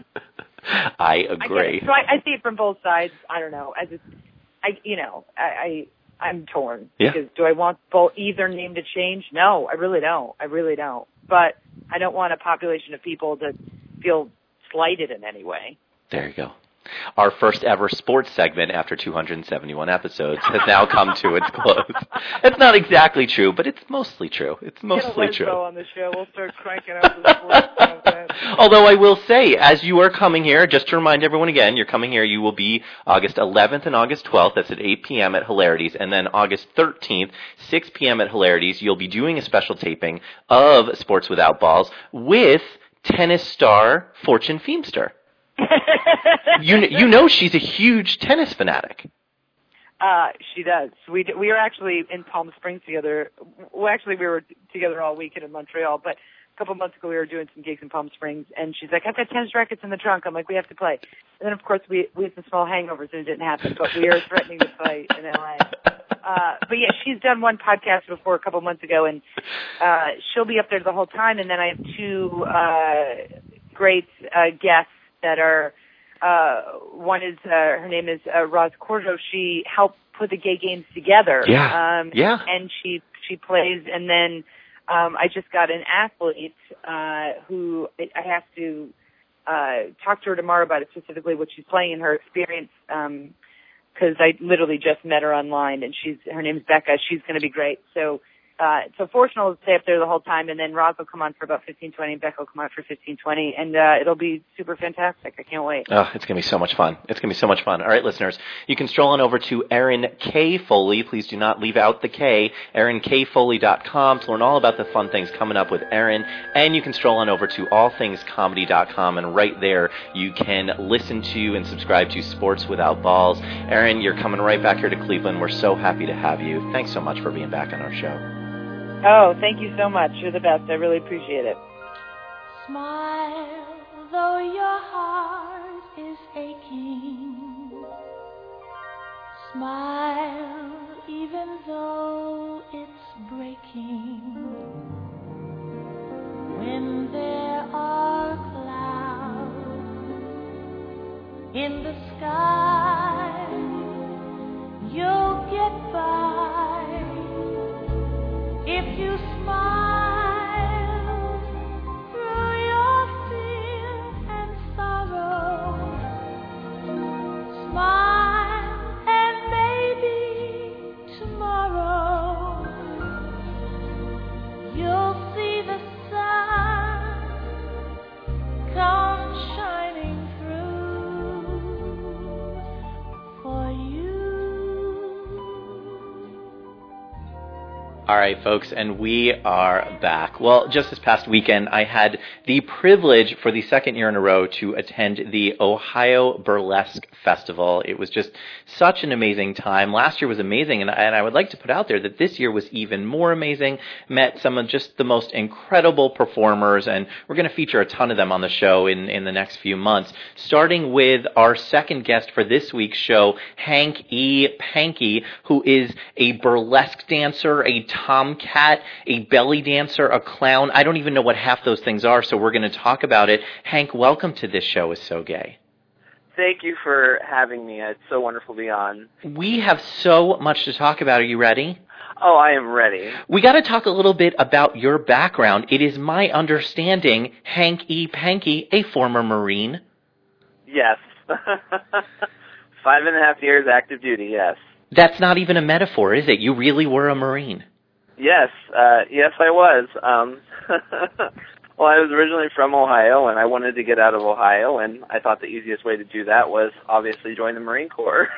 I agree. I so I, I see it from both sides. I don't know. As it's, I, you know, I, I I'm torn. Yeah. Because do I want both either name to change? No, I really don't. I really don't. But I don't want a population of people to feel slighted in any way. There you go. Our first ever sports segment after two hundred seventy-one episodes has now come to its close. It's not exactly true, but it's mostly true. It's mostly true. On the show, we'll start cranking up the sports content. Although I will say, as you are coming here, just to remind everyone again, you're coming here, you will be August eleventh and August twelfth. That's at eight p.m. at Hilarities. And then August thirteenth, six p.m. at Hilarities, you'll be doing a special taping of Sports Without Balls with tennis star Fortune Feimster. you you know she's a huge tennis fanatic. Uh, she does. We we were actually in Palm Springs together. Well, actually, we were together all weekend in Montreal. But a couple months ago we were doing some gigs in Palm Springs, and she's like, I've got tennis rackets in the trunk. I'm like, we have to play. And then, of course, we we had some small hangovers, and it didn't happen, but we are threatening to play in L A. Uh, but, yeah, she's done one podcast before a couple months ago, and uh, she'll be up there the whole time. And then I have two uh, great uh, guests that are uh, – one is uh, – her name is uh, Roz Corjo. She helped put the gay games together. Yeah, um, yeah. And she, she plays, and then – Um, I just got an athlete uh, who I have to uh, talk to her tomorrow about it, specifically what she's playing in her experience, because um, I literally just met her online, and she's her name's Becca. She's going to be great. So, uh, so fortunate to stay up there the whole time, and then Roz will come on for about fifteen twenty, and Becca will come on for fifteen twenty, and uh, it'll be super fantastic. I can't wait. Oh, it's going to be so much fun. It's going to be so much fun. All right, listeners, you can stroll on over to Erin K. Foley. Please do not leave out the K. Erin K Foley dot com to learn all about the fun things coming up with Erin. And you can stroll on over to all things comedy dot com, and right there you can listen to and subscribe to Sports Without Balls. Erin, you're coming right back here to Cleveland. We're so happy to have you. Thanks so much for being back on our show. Oh, thank you so much. You're the best. I really appreciate it. Smile, though your heart is aching. Smile, even though it's breaking. When there are clouds in the sky, you'll get by. If you smile through your fear and sorrow, smile and maybe tomorrow you'll see the sun come shining through for you. All right, folks, and we are back. Well, just this past weekend, I had the privilege for the second year in a row to attend the Ohio Burlesque Festival. It was just such an amazing time. Last year was amazing, and, and I would like to put out there that this year was even more amazing. Met some of just the most incredible performers, and we're going to feature a ton of them on the show in, in the next few months, starting with our second guest for this week's show, Hank E. Panky, who is a burlesque dancer, a tomcat, a belly dancer, a clown. I don't even know what half those things are, so we're going to talk about it. Hank, welcome to This Show Is So Gay. Thank you for having me. It's so wonderful to be on. We have so much to talk about. Are you ready? Oh, I am ready. We got to talk a little bit about your background. It is my understanding, Hank E. Panky, a former Marine. Yes. Five and a half years active duty, yes. That's not even a metaphor, is it? You really were a Marine. Yes, uh, yes, I was. Um, well, I was originally from Ohio, and I wanted to get out of Ohio, and I thought the easiest way to do that was obviously join the Marine Corps.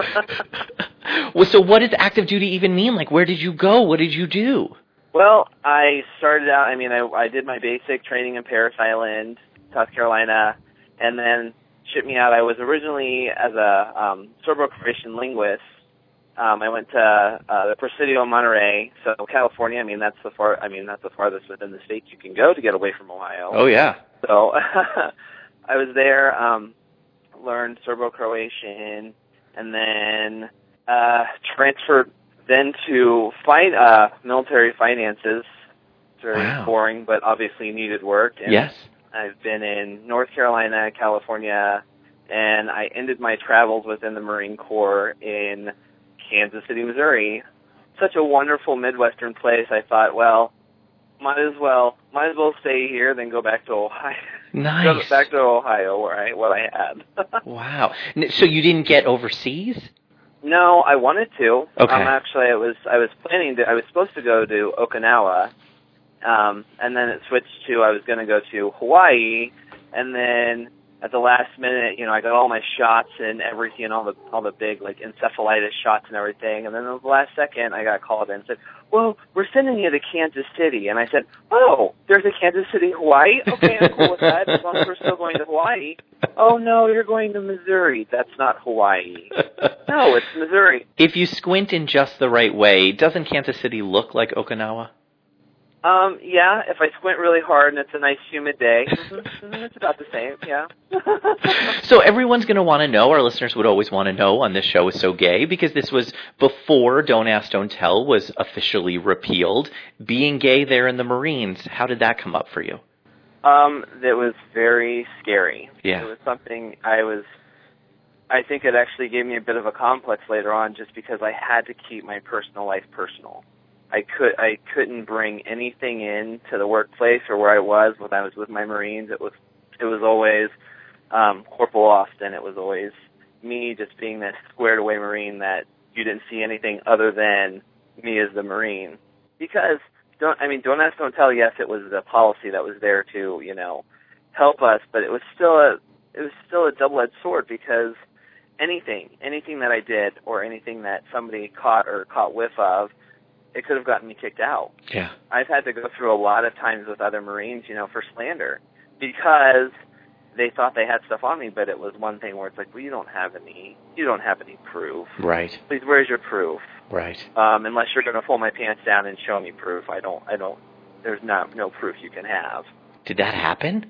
Well, so what does active duty even mean? Like, where did you go? What did you do? Well, I started out, I mean, I, I did my basic training in Parris Island, South Carolina, and then shipped me out. I was originally as a um, Serbo-Croatian linguist. Um, I went to uh, the Presidio Monterey, so California. I mean, that's the far. I mean, that's the farthest within the states you can go to get away from Ohio. Oh yeah. So I was there, um, learned Serbo-Croatian, and then uh, transferred then to fi- uh, military finances. It's very wow. boring, but obviously needed work. And yes. I've been in North Carolina, California, and I ended my travels within the Marine Corps in Kansas City, Missouri. Such a wonderful Midwestern place. I thought, well, might as well, might as well stay here than go back to Ohio. Nice. Go back to Ohio, where I what I had. Wow. So you didn't get overseas? No, I wanted to. Okay. Um, actually, I was I was planning to. I was supposed to go to Okinawa, um, and then it switched to I was going to go to Hawaii, and then at the last minute, you know, I got all my shots and everything, all the all the big like encephalitis shots and everything, and then at the last second, I got called in and said, "Well, we're sending you to Kansas City," and I said, "Oh, there's a Kansas City, Hawaii? Okay, I'm cool with that as long as we're still going to Hawaii." "Oh no, you're going to Missouri. That's not Hawaii." "No, it's Missouri." If you squint in just the right way, doesn't Kansas City look like Okinawa? Um, yeah, if I squint really hard and it's a nice humid day, it's about the same, yeah. So everyone's going to want to know, our listeners would always want to know on this show is so gay, because this was before Don't Ask, Don't Tell was officially repealed. Being gay there in the Marines, how did that come up for you? Um, it was very scary. Yeah. It was something I was, I think it actually gave me a bit of a complex later on just because I had to keep my personal life personal. I could I couldn't bring anything in to the workplace or where I was when I was with my Marines. It was it was always um, Corporal Austin. It was always me just being this squared away Marine that you didn't see anything other than me as the Marine. Because don't I mean don't ask, don't tell. Yes, it was a policy that was there to you know help us, but it was still a it was still a double-edged sword because anything anything that I did or anything that somebody caught or caught whiff of, it could have gotten me kicked out. Yeah. I've had to go through a lot of times with other Marines, you know, for slander because they thought they had stuff on me, but it was one thing where it's like, well, you don't have any, you don't have any proof. Right. Please, where's your proof? Right. Um, unless you're going to pull my pants down and show me proof, I don't, I don't, there's not, no proof you can have. Did that happen?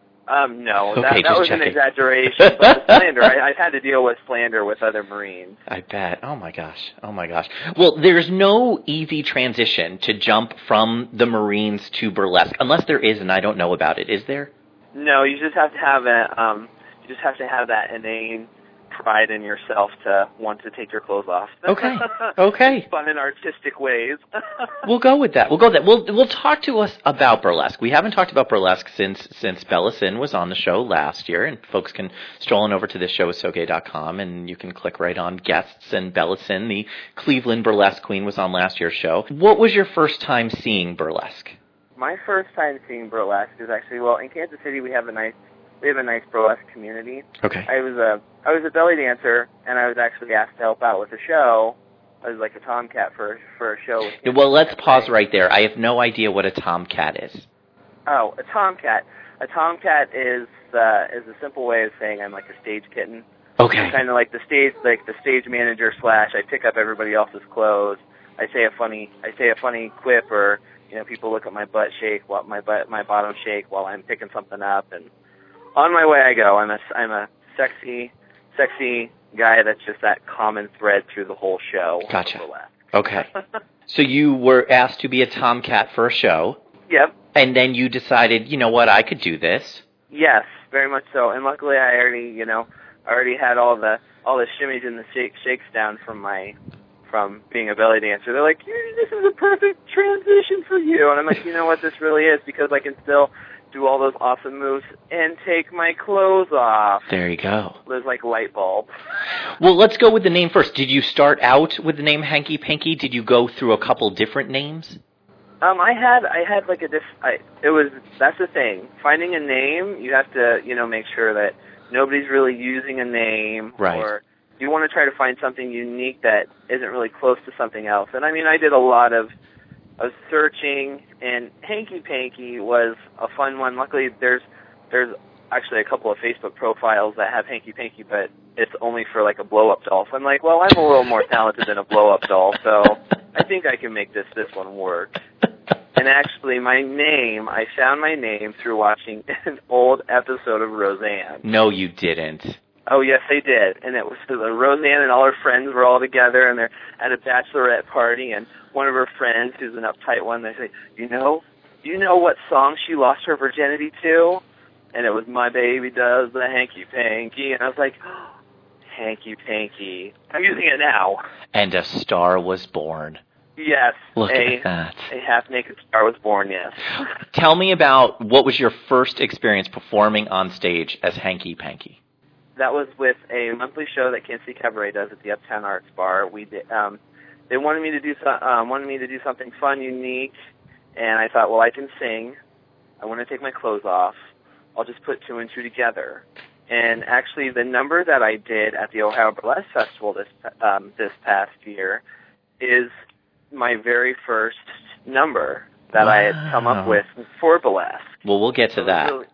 Um, no, Okay, that, that just was checking. an exaggeration. But the slander, I, I've had to deal with slander with other Marines. I bet. Oh my gosh. Oh my gosh. Well, there's no easy transition to jump from the Marines to burlesque, unless there is, and I don't know about it. Is there? No, you just have to have a, um, you just have to have that inane pride in yourself to want to take your clothes off. Okay. Okay. Fun and artistic ways. We'll go with that. We'll go with that. We'll we'll talk to us about burlesque. We haven't talked about burlesque since since Bella Sin was on the show last year, and folks can stroll on over to this show is so gay dot com, and you can click right on guests. And Bella Sin, the Cleveland burlesque queen, was on last year's show. What was your first time seeing burlesque? My first time seeing burlesque is actually well in Kansas City. We have a nice we have a nice burlesque community. Okay. I was a I was a belly dancer, and I was actually asked to help out with a show. I was like a tomcat for for a show. Yeah, well, let's pause right there. I have no idea what a tomcat is. Oh, a tomcat. A tomcat is uh, is a simple way of saying I'm like a stage kitten. Okay. Kind of like the stage like the stage manager slash I pick up everybody else's clothes. I say a funny I say a funny quip, or you know people look at my butt shake while my butt my bottom shake while I'm picking something up, and on my way I go. I'm a I'm a sexy sexy guy that's just that common thread through the whole show. Gotcha. Okay. So you were asked to be a tomcat for a show. Yep. And then you decided, you know what, I could do this. Yes, very much so. And luckily, I already, you know, I already had all the all the shimmies and the shake, shakes down from my from being a belly dancer. They're like, this is a perfect transition for you. And I'm like, you know what, this really is, because I can still do all those awesome moves and take my clothes off. There you go. There's like light bulb. Well, let's go with the name first. Did you start out with the name Hanky Panky? Did you go through a couple different names? Um, I had, I had like a diff. I, it was that's the thing. Finding a name, you have to, you know, make sure that nobody's really using a name, right. Or you want to try to find something unique that isn't really close to something else. And I mean, I did a lot of, of searching, and Hanky Panky was a fun one. Luckily, there's, there's actually a couple of Facebook profiles that have Hanky Panky, but it's only for like a blow-up doll. So I'm like, well, I'm a little more talented than a blow-up doll, so I think I can make this this one work. And actually, my name, I found my name through watching an old episode of Roseanne. No, you didn't. Oh, yes, they did. And it was the Roseanne and all her friends were all together, and they're at a bachelorette party, and one of her friends, who's an uptight one, they say, you know, do you know what song she lost her virginity to? And it was My Baby Does the Hanky Panky. And I was like, oh, Hanky Panky. I'm using it now. And a star was born. Yes. Look a, at that. A half-naked star was born, yes. Tell me about what was your first experience performing on stage as Hanky Panky? That was with a monthly show that Kansas City Cabaret does at the Uptown Arts Bar. We did, um, they wanted me to do so, um, wanted me to do something fun, unique, and I thought, well, I can sing. I want to take my clothes off. I'll just put two and two together. And actually, the number that I did at the Ohio Burlesque Festival this um, this past year is my very first number that wow. I had come up with for burlesque. Well, we'll get to so that. Really,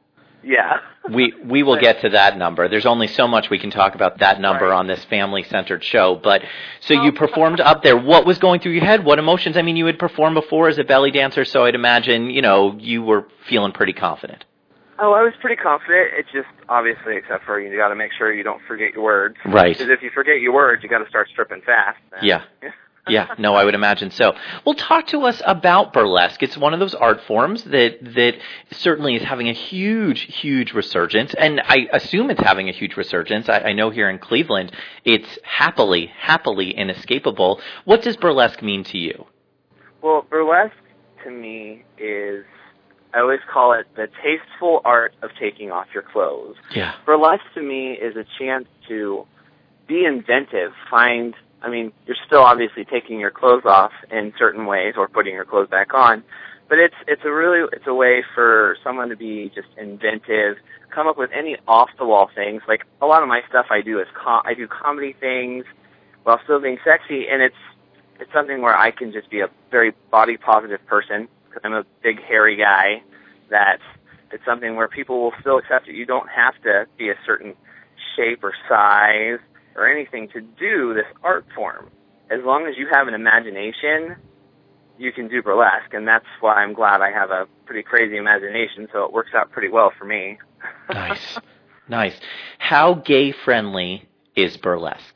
Yeah. we we will get to that number. There's only so much we can talk about that number Right. on this family-centered show. But so you performed up there. What was going through your head? What emotions? I mean, you had performed before as a belly dancer, so I'd imagine, you know, you were feeling pretty confident. Oh, I was pretty confident. It's just, obviously, except for you got to make sure you don't forget your words. Right. Because if you forget your words, you got to start stripping fast. And, Yeah. Yeah, no, I would imagine so. Well, talk to us about burlesque. It's one of those art forms that that certainly is having a huge, huge resurgence, and I assume it's having a huge resurgence. I, I know here in Cleveland, it's happily, happily inescapable. What does burlesque mean to you? Well, burlesque to me is, I always call it the tasteful art of taking off your clothes. Yeah. Burlesque to me is a chance to be inventive, find, I mean, you're still obviously taking your clothes off in certain ways or putting your clothes back on, but it's it's a really, it's a way for someone to be just inventive, come up with any off-the-wall things. Like, a lot of my stuff I do is, com- I do comedy things while still being sexy, and it's it's something where I can just be a very body-positive person, because I'm a big, hairy guy, that it's something where people will still accept it. You don't have to be a certain shape or size or anything to do this art form. As long as you have an imagination, you can do burlesque, and that's why I'm glad I have a pretty crazy imagination, so it works out pretty well for me. Nice. Nice. How gay-friendly is burlesque?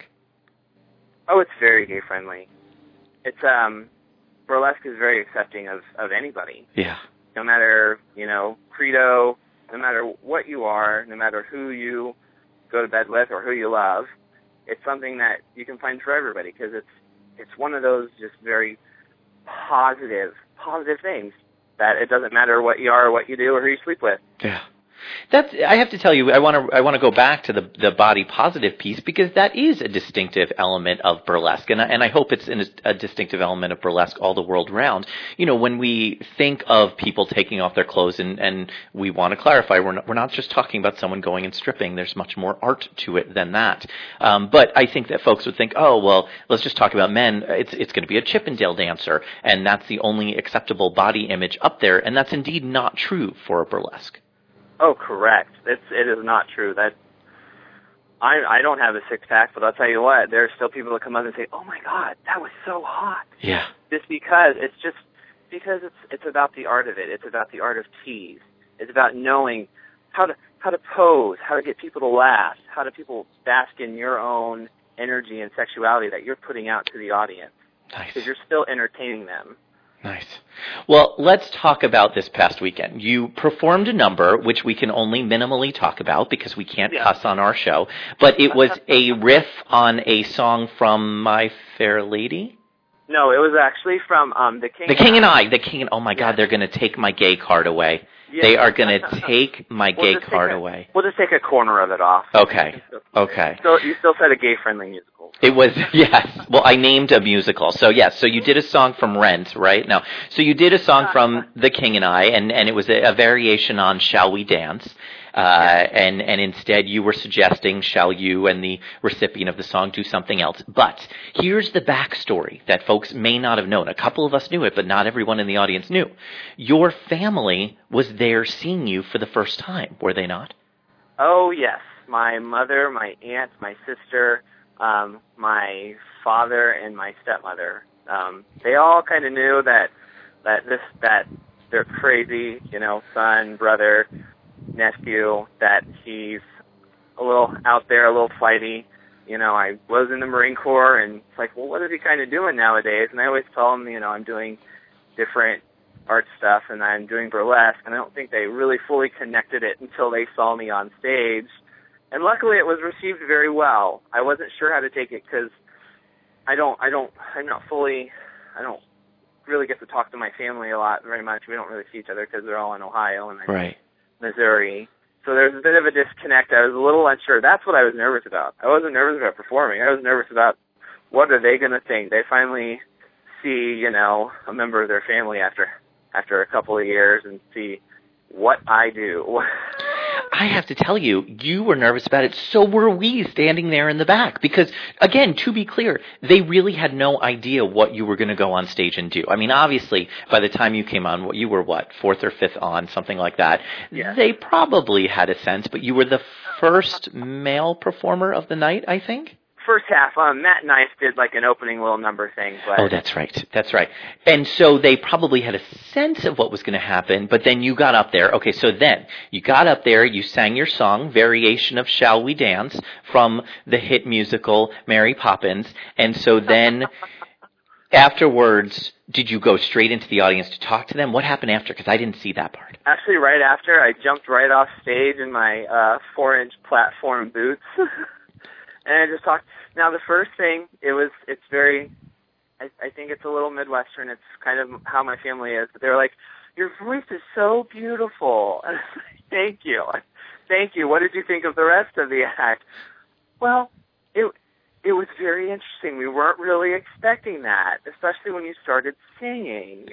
Oh, it's very gay-friendly. It's, um, burlesque is very accepting of, of anybody. Yeah. No matter, you know, credo, no matter what you are, no matter who you go to bed with or who you love, it's something that you can find for everybody, because it's it's one of those just very positive, positive things that it doesn't matter what you are or what you do or who you sleep with. Yeah. That's, I have to tell you, I want to I want to go back to the the body positive piece, because that is a distinctive element of burlesque, and I, and I hope it's in a, a distinctive element of burlesque all the world round. You know, when we think of people taking off their clothes, and, and we want to clarify, we're not, we're not just talking about someone going and stripping. There's much more art to it than that. Um, but I think that folks would think, oh, well, let's just talk about men. It's it's going to be a Chippendale dancer, and that's the only acceptable body image up there, and that's indeed not true for a burlesque. Oh, correct. It's it is not true. That I I don't have a six pack, but I'll tell you what, there's still people that come up and say, "Oh my God, that was so hot." Yeah. Just because it's just because it's it's about the art of it. It's about the art of tease. It's about knowing how to how to pose, how to get people to laugh, how do people bask in your own energy and sexuality that you're putting out to the audience. Nice. Because you're still entertaining them. Nice. Well, let's talk about this past weekend. You performed a number which we can only minimally talk about because we can't Yeah. cuss on our show, but it was a riff on a song from My Fair Lady? No, it was actually from um, The King. The King and I. The King and oh my God, Yes. they're going to take my gay card away. Yeah. They are going to take my We'll gay just take card a- away. We'll just take a corner of it off. Okay. Okay. So you still said a gay-friendly musical. It was, yes. Well, I named a musical. So, yes. So you did a song from Rent, right? No. So you did a song from The King and I, and, and it was a, a variation on Shall We Dance? Uh, and, and instead you were suggesting, shall you and the recipient of the song do something else? But here's the backstory that folks may not have known. A couple of us knew it, but not everyone in the audience knew. Your family was there seeing you for the first time, were they not? Oh, yes. My mother, my aunt, my sister, um, my father, and my stepmother. Um, they all kind of knew that, that this, that their crazy, you know, son, brother, nephew, that he's a little out there, a little flighty. You know, I was in the Marine Corps, and it's like, well, what is he kind of doing nowadays? And I always tell him, you know, I'm doing different art stuff, and I'm doing burlesque, and I don't think they really fully connected it until they saw me on stage. And luckily, it was received very well. I wasn't sure how to take it because I don't, I don't, I'm not fully, I don't really get to talk to my family a lot very much. We don't really see each other because they're all in Ohio, and I'm Right. Missouri. So there's a bit of a disconnect. I was a little unsure. That's what I was nervous about. I wasn't nervous about performing. I was nervous about what are they going to think. They finally see, you know, a member of their family after after a couple of years and see what I do. I have to tell you, you were nervous about it. So were we standing there in the back. Because, again, to be clear, they really had no idea what you were going to go on stage and do. I mean, obviously, by the time you came on, you were, what, fourth or fifth on, something like that. Yeah. They probably had a sense, but you were the first male performer of the night, I think? First half, um, Matt Nice did like an opening little number thing. But Oh, that's right. That's right. And so they probably had a sense of what was going to happen, but then you got up there. Okay, so then you got up there, you sang your song, variation of Shall We Dance, from the hit musical Mary Poppins, and so then afterwards, did you go straight into the audience to talk to them? What happened after? Because I didn't see that part. Actually, right after, I jumped right off stage in my uh, four-inch platform boots. And I just talked. Now, the first thing, it was, it's very, I, I think it's a little Midwestern. It's kind of how my family is. But they're like, your voice is so beautiful. And I was like, thank you. Thank you. What did you think of the rest of the act? Well, it it was very interesting. We weren't really expecting that, especially when you started singing.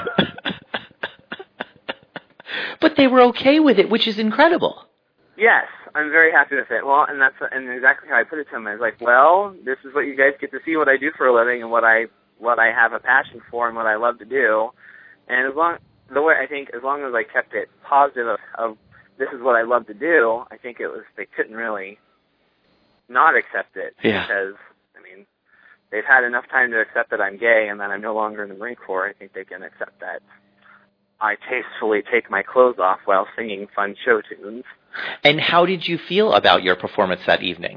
But they were okay with it, which is incredible. Yes, I'm very happy with it. Well, and that's and exactly how I put it to him. I was like, well, this is what you guys get to see what I do for a living and what I what I have a passion for and what I love to do. And as long the way I think as long as I kept it positive of, of this is what I love to do, I think it was they couldn't really not accept it. Yeah. Because I mean, they've had enough time to accept that I'm gay and that I'm no longer in the Marine Corps. I think they can accept that I tastefully take my clothes off while singing fun show tunes. And how did you feel about your performance that evening?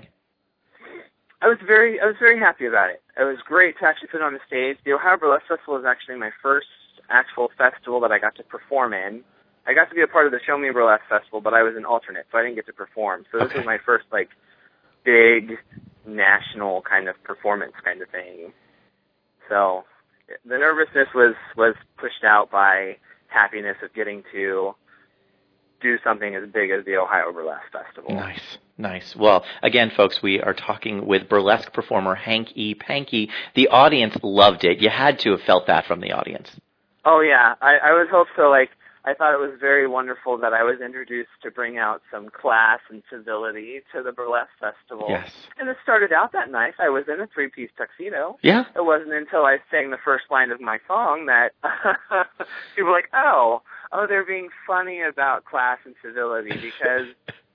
I was very, I was very happy about it. It was great to actually put it on the stage. The Ohio Burlesque Festival is actually my first actual festival that I got to perform in. I got to be a part of the Show Me Burlesque Festival, but I was an alternate, so I didn't get to perform. So this Okay. was my first, like, big national kind of performance kind of thing. So the nervousness was, was pushed out by happiness of getting to do something as big as the Ohio Burlesque Festival. Nice, nice. Well, again, folks, we are talking with burlesque performer Hank E. Panky. The audience loved it. You had to have felt that from the audience. Oh, yeah. I, I would hope so. Like, I thought it was very wonderful that I was introduced to bring out some class and civility to the Burlesque Festival. Yes. And it started out that nice. I was in a three-piece tuxedo. Yeah. It wasn't until I sang the first line of my song that people were like, oh, oh, they're being funny about class and civility because,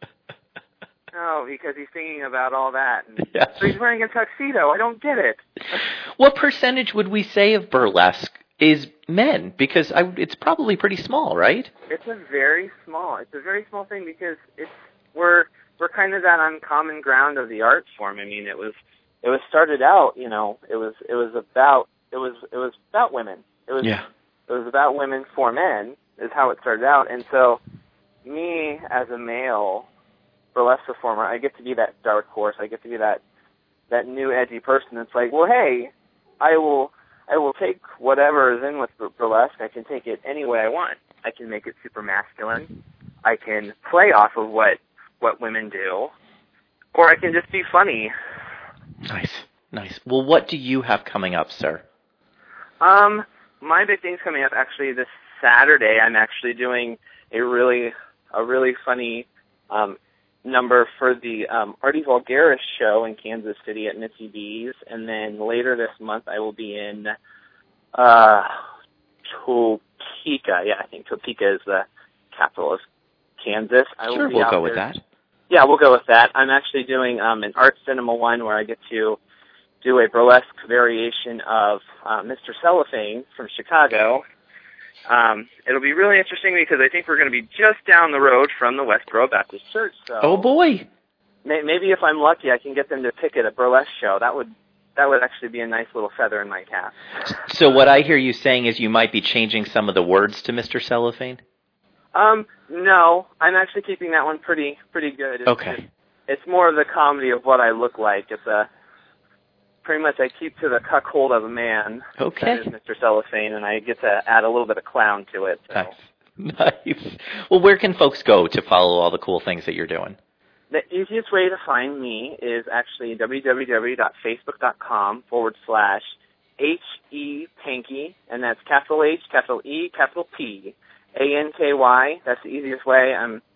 oh, because he's singing about all that. And Yes. so he's wearing a tuxedo. I don't get it. What percentage would we say of burlesque is men? Because I, it's probably pretty small, right? It's a very small, it's a very small thing because it's, we're, we're kind of that uncommon ground of the art form. I mean, it was, it was started out, you know, it was, it was about, it was, it was about women. It was, Yeah. it was about women for men is how it started out. And so me as a male burlesque performer, I get to be that dark horse. I get to be that, that new edgy person that's like, well, hey, I will, I will take whatever is in with burlesque. I can take it any way I want. I can make it super masculine. I can play off of what, what women do. Or I can just be funny. Nice, nice. Well, what do you have coming up, sir? Um, my big thing's coming up actually this Saturday. I'm actually doing a really, a really funny, um, number for the um, Artie Vulgaris show in Kansas City at Mitzi B's, and then later this month I will be in uh, Topeka. Yeah, I think Topeka is the capital of Kansas. I Sure, will be we'll out go with there. that. Yeah, we'll go with that. I'm actually doing um, an art cinema one where I get to do a burlesque variation of uh, Mister Cellophane from Chicago. Um, it'll be really interesting because I think we're going to be just down the road from the Westboro Baptist Church. So Oh, boy. may, maybe if I'm lucky, I can get them to pick at a burlesque show. That would that would actually be a nice little feather in my cap. So what I hear you saying is you might be changing some of the words to Mister Cellophane? Um, no, I'm actually keeping that one pretty pretty good. It's, Okay. It's, it's more of the comedy of what I look like. It's a pretty much I keep to the cuckold of a man. Okay. That is Mister Cellophane, and I get to add a little bit of clown to it. So. Nice. Nice. Well, where can folks go to follow all the cool things that you're doing? The easiest way to find me is actually www.facebook.com forward slash H-E Panky, and that's capital H, capital E, capital P, A N K Y. That's the easiest way. I'm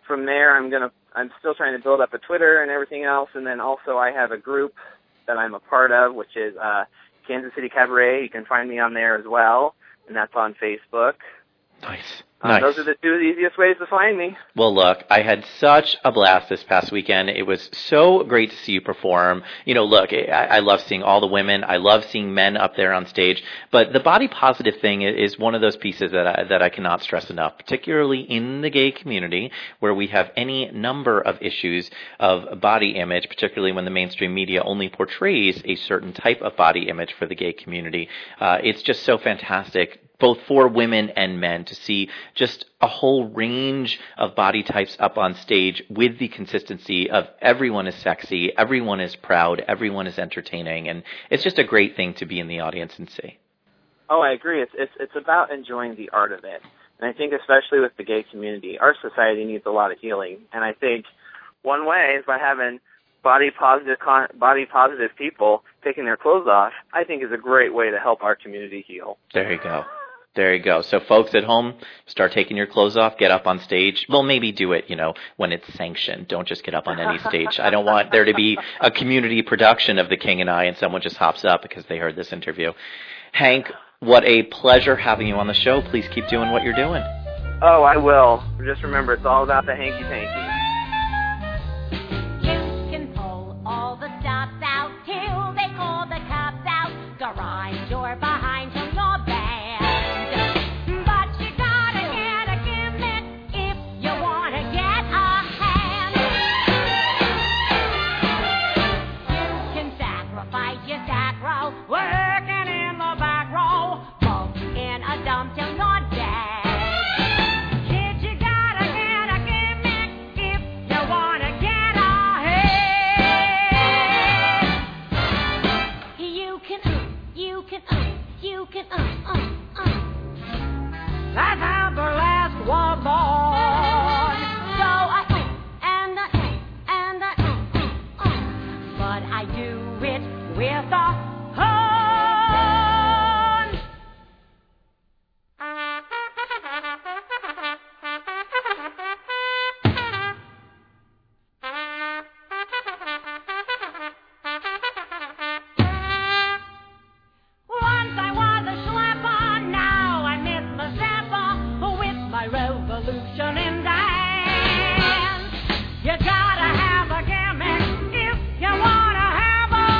from there, I'm gonna I'm still trying to build up a Twitter and everything else, and then also I have a group that I'm a part of, which is uh, Kansas City Cabaret. You can find me on there as well, and that's on Facebook. Nice. Uh, nice. Those are the two easiest ways to find me. Well, look, I had such a blast this past weekend. It was so great to see you perform. You know, look, I, I love seeing all the women. I love seeing men up there on stage. But the body positive thing is one of those pieces that I, that I cannot stress enough, particularly in the gay community where we have any number of issues of body image, particularly when the mainstream media only portrays a certain type of body image for the gay community. Uh, it's just so fantastic, both for women and men, to see just a whole range of body types up on stage with the consistency of everyone is sexy, everyone is proud, everyone is entertaining, and it's just a great thing to be in the audience and see. Oh, I agree. It's it's it's about enjoying the art of it, and I think especially with the gay community, our society needs a lot of healing, and I think one way is by having body positive body positive people taking their clothes off. I think is a great way to help our community heal. There you go. There you go. So folks at home, start taking your clothes off, get up on stage. Well, maybe do it, you know, when it's sanctioned. Don't just get up on any stage. I don't want there to be a community production of The King and I and someone just hops up because they heard this interview. Hank, what a pleasure having you on the show. Please keep doing what you're doing. Oh, I will. Just remember, it's all about the hanky-panky. You can pull all the stops out till they call the cops out. Grind your behind till you're banned. But you gotta get a gimmick if you wanna get a hand. You can sacrifice your sacro, working in the back row, bump in a dump till you're dead. Kid, you gotta get a gimmick if you wanna get ahead. You can, uh, you can, uh, you can, uh, uh, uh. That's how burlesque was born. So I, uh, and I, uh, and I, uh, uh, uh. But I do it with a heart. Once I was a schlepper, now I'm Miss Mazeppa with my revolution in dance. You gotta have a gimmick if you wanna have a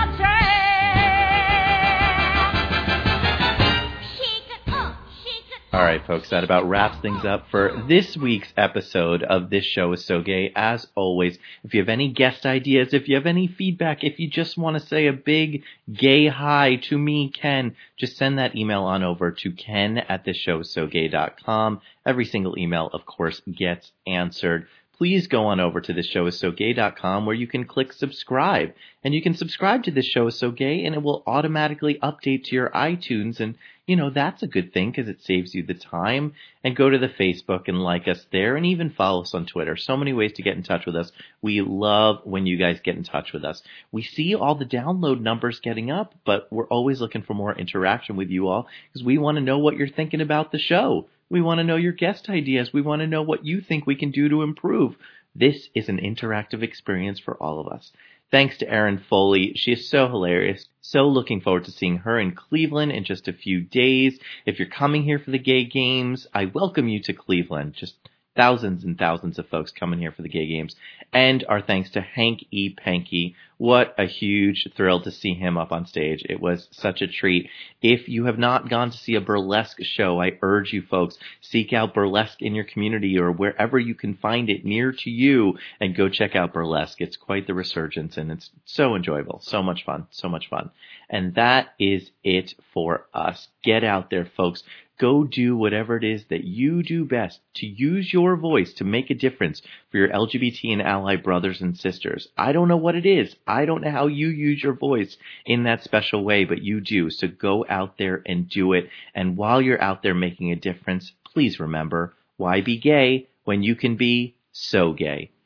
chance. Shake it up, shake it up. All right, folks, that about wraps things up for this week's episode of This Show Is So Gay. As always, if you have any guest ideas, if you have any feedback, if you just want to say a big gay hi to me, Ken, just send that email on over to ken at this show is so gay dot com. Every single email, of course, gets answered. Please go on over to this show is so gay dot com where you can click subscribe. And you can subscribe to This Show Is So Gay and it will automatically update to your iTunes. And, you know, that's a good thing because it saves you the time. And go to the Facebook and like us there and even follow us on Twitter. So many ways to get in touch with us. We love when you guys get in touch with us. We see all the download numbers getting up, but we're always looking for more interaction with you all because we want to know what you're thinking about the show. We want to know your guest ideas. We want to know what you think we can do to improve. This is an interactive experience for all of us. Thanks to Erin Foley. She is so hilarious. So looking forward to seeing her in Cleveland in just a few days. If you're coming here for the Gay Games, I welcome you to Cleveland. Just thousands and thousands of folks coming here for the Gay Games. And our thanks to Hank E. Panky. What a huge thrill to see him up on stage. It was such a treat. If you have not gone to see a burlesque show, I urge you folks, seek out burlesque in your community or wherever you can find it near to you and go check out burlesque. It's quite the resurgence and it's so enjoyable. So much fun. So much fun. And that is it for us. Get out there, folks. Go do whatever it is that you do best to use your voice to make a difference for your L G B T and ally brothers and sisters. I don't know what it is. I don't know how you use your voice in that special way, but you do. So go out there and do it. And while you're out there making a difference, please remember, why be gay when you can be so gay?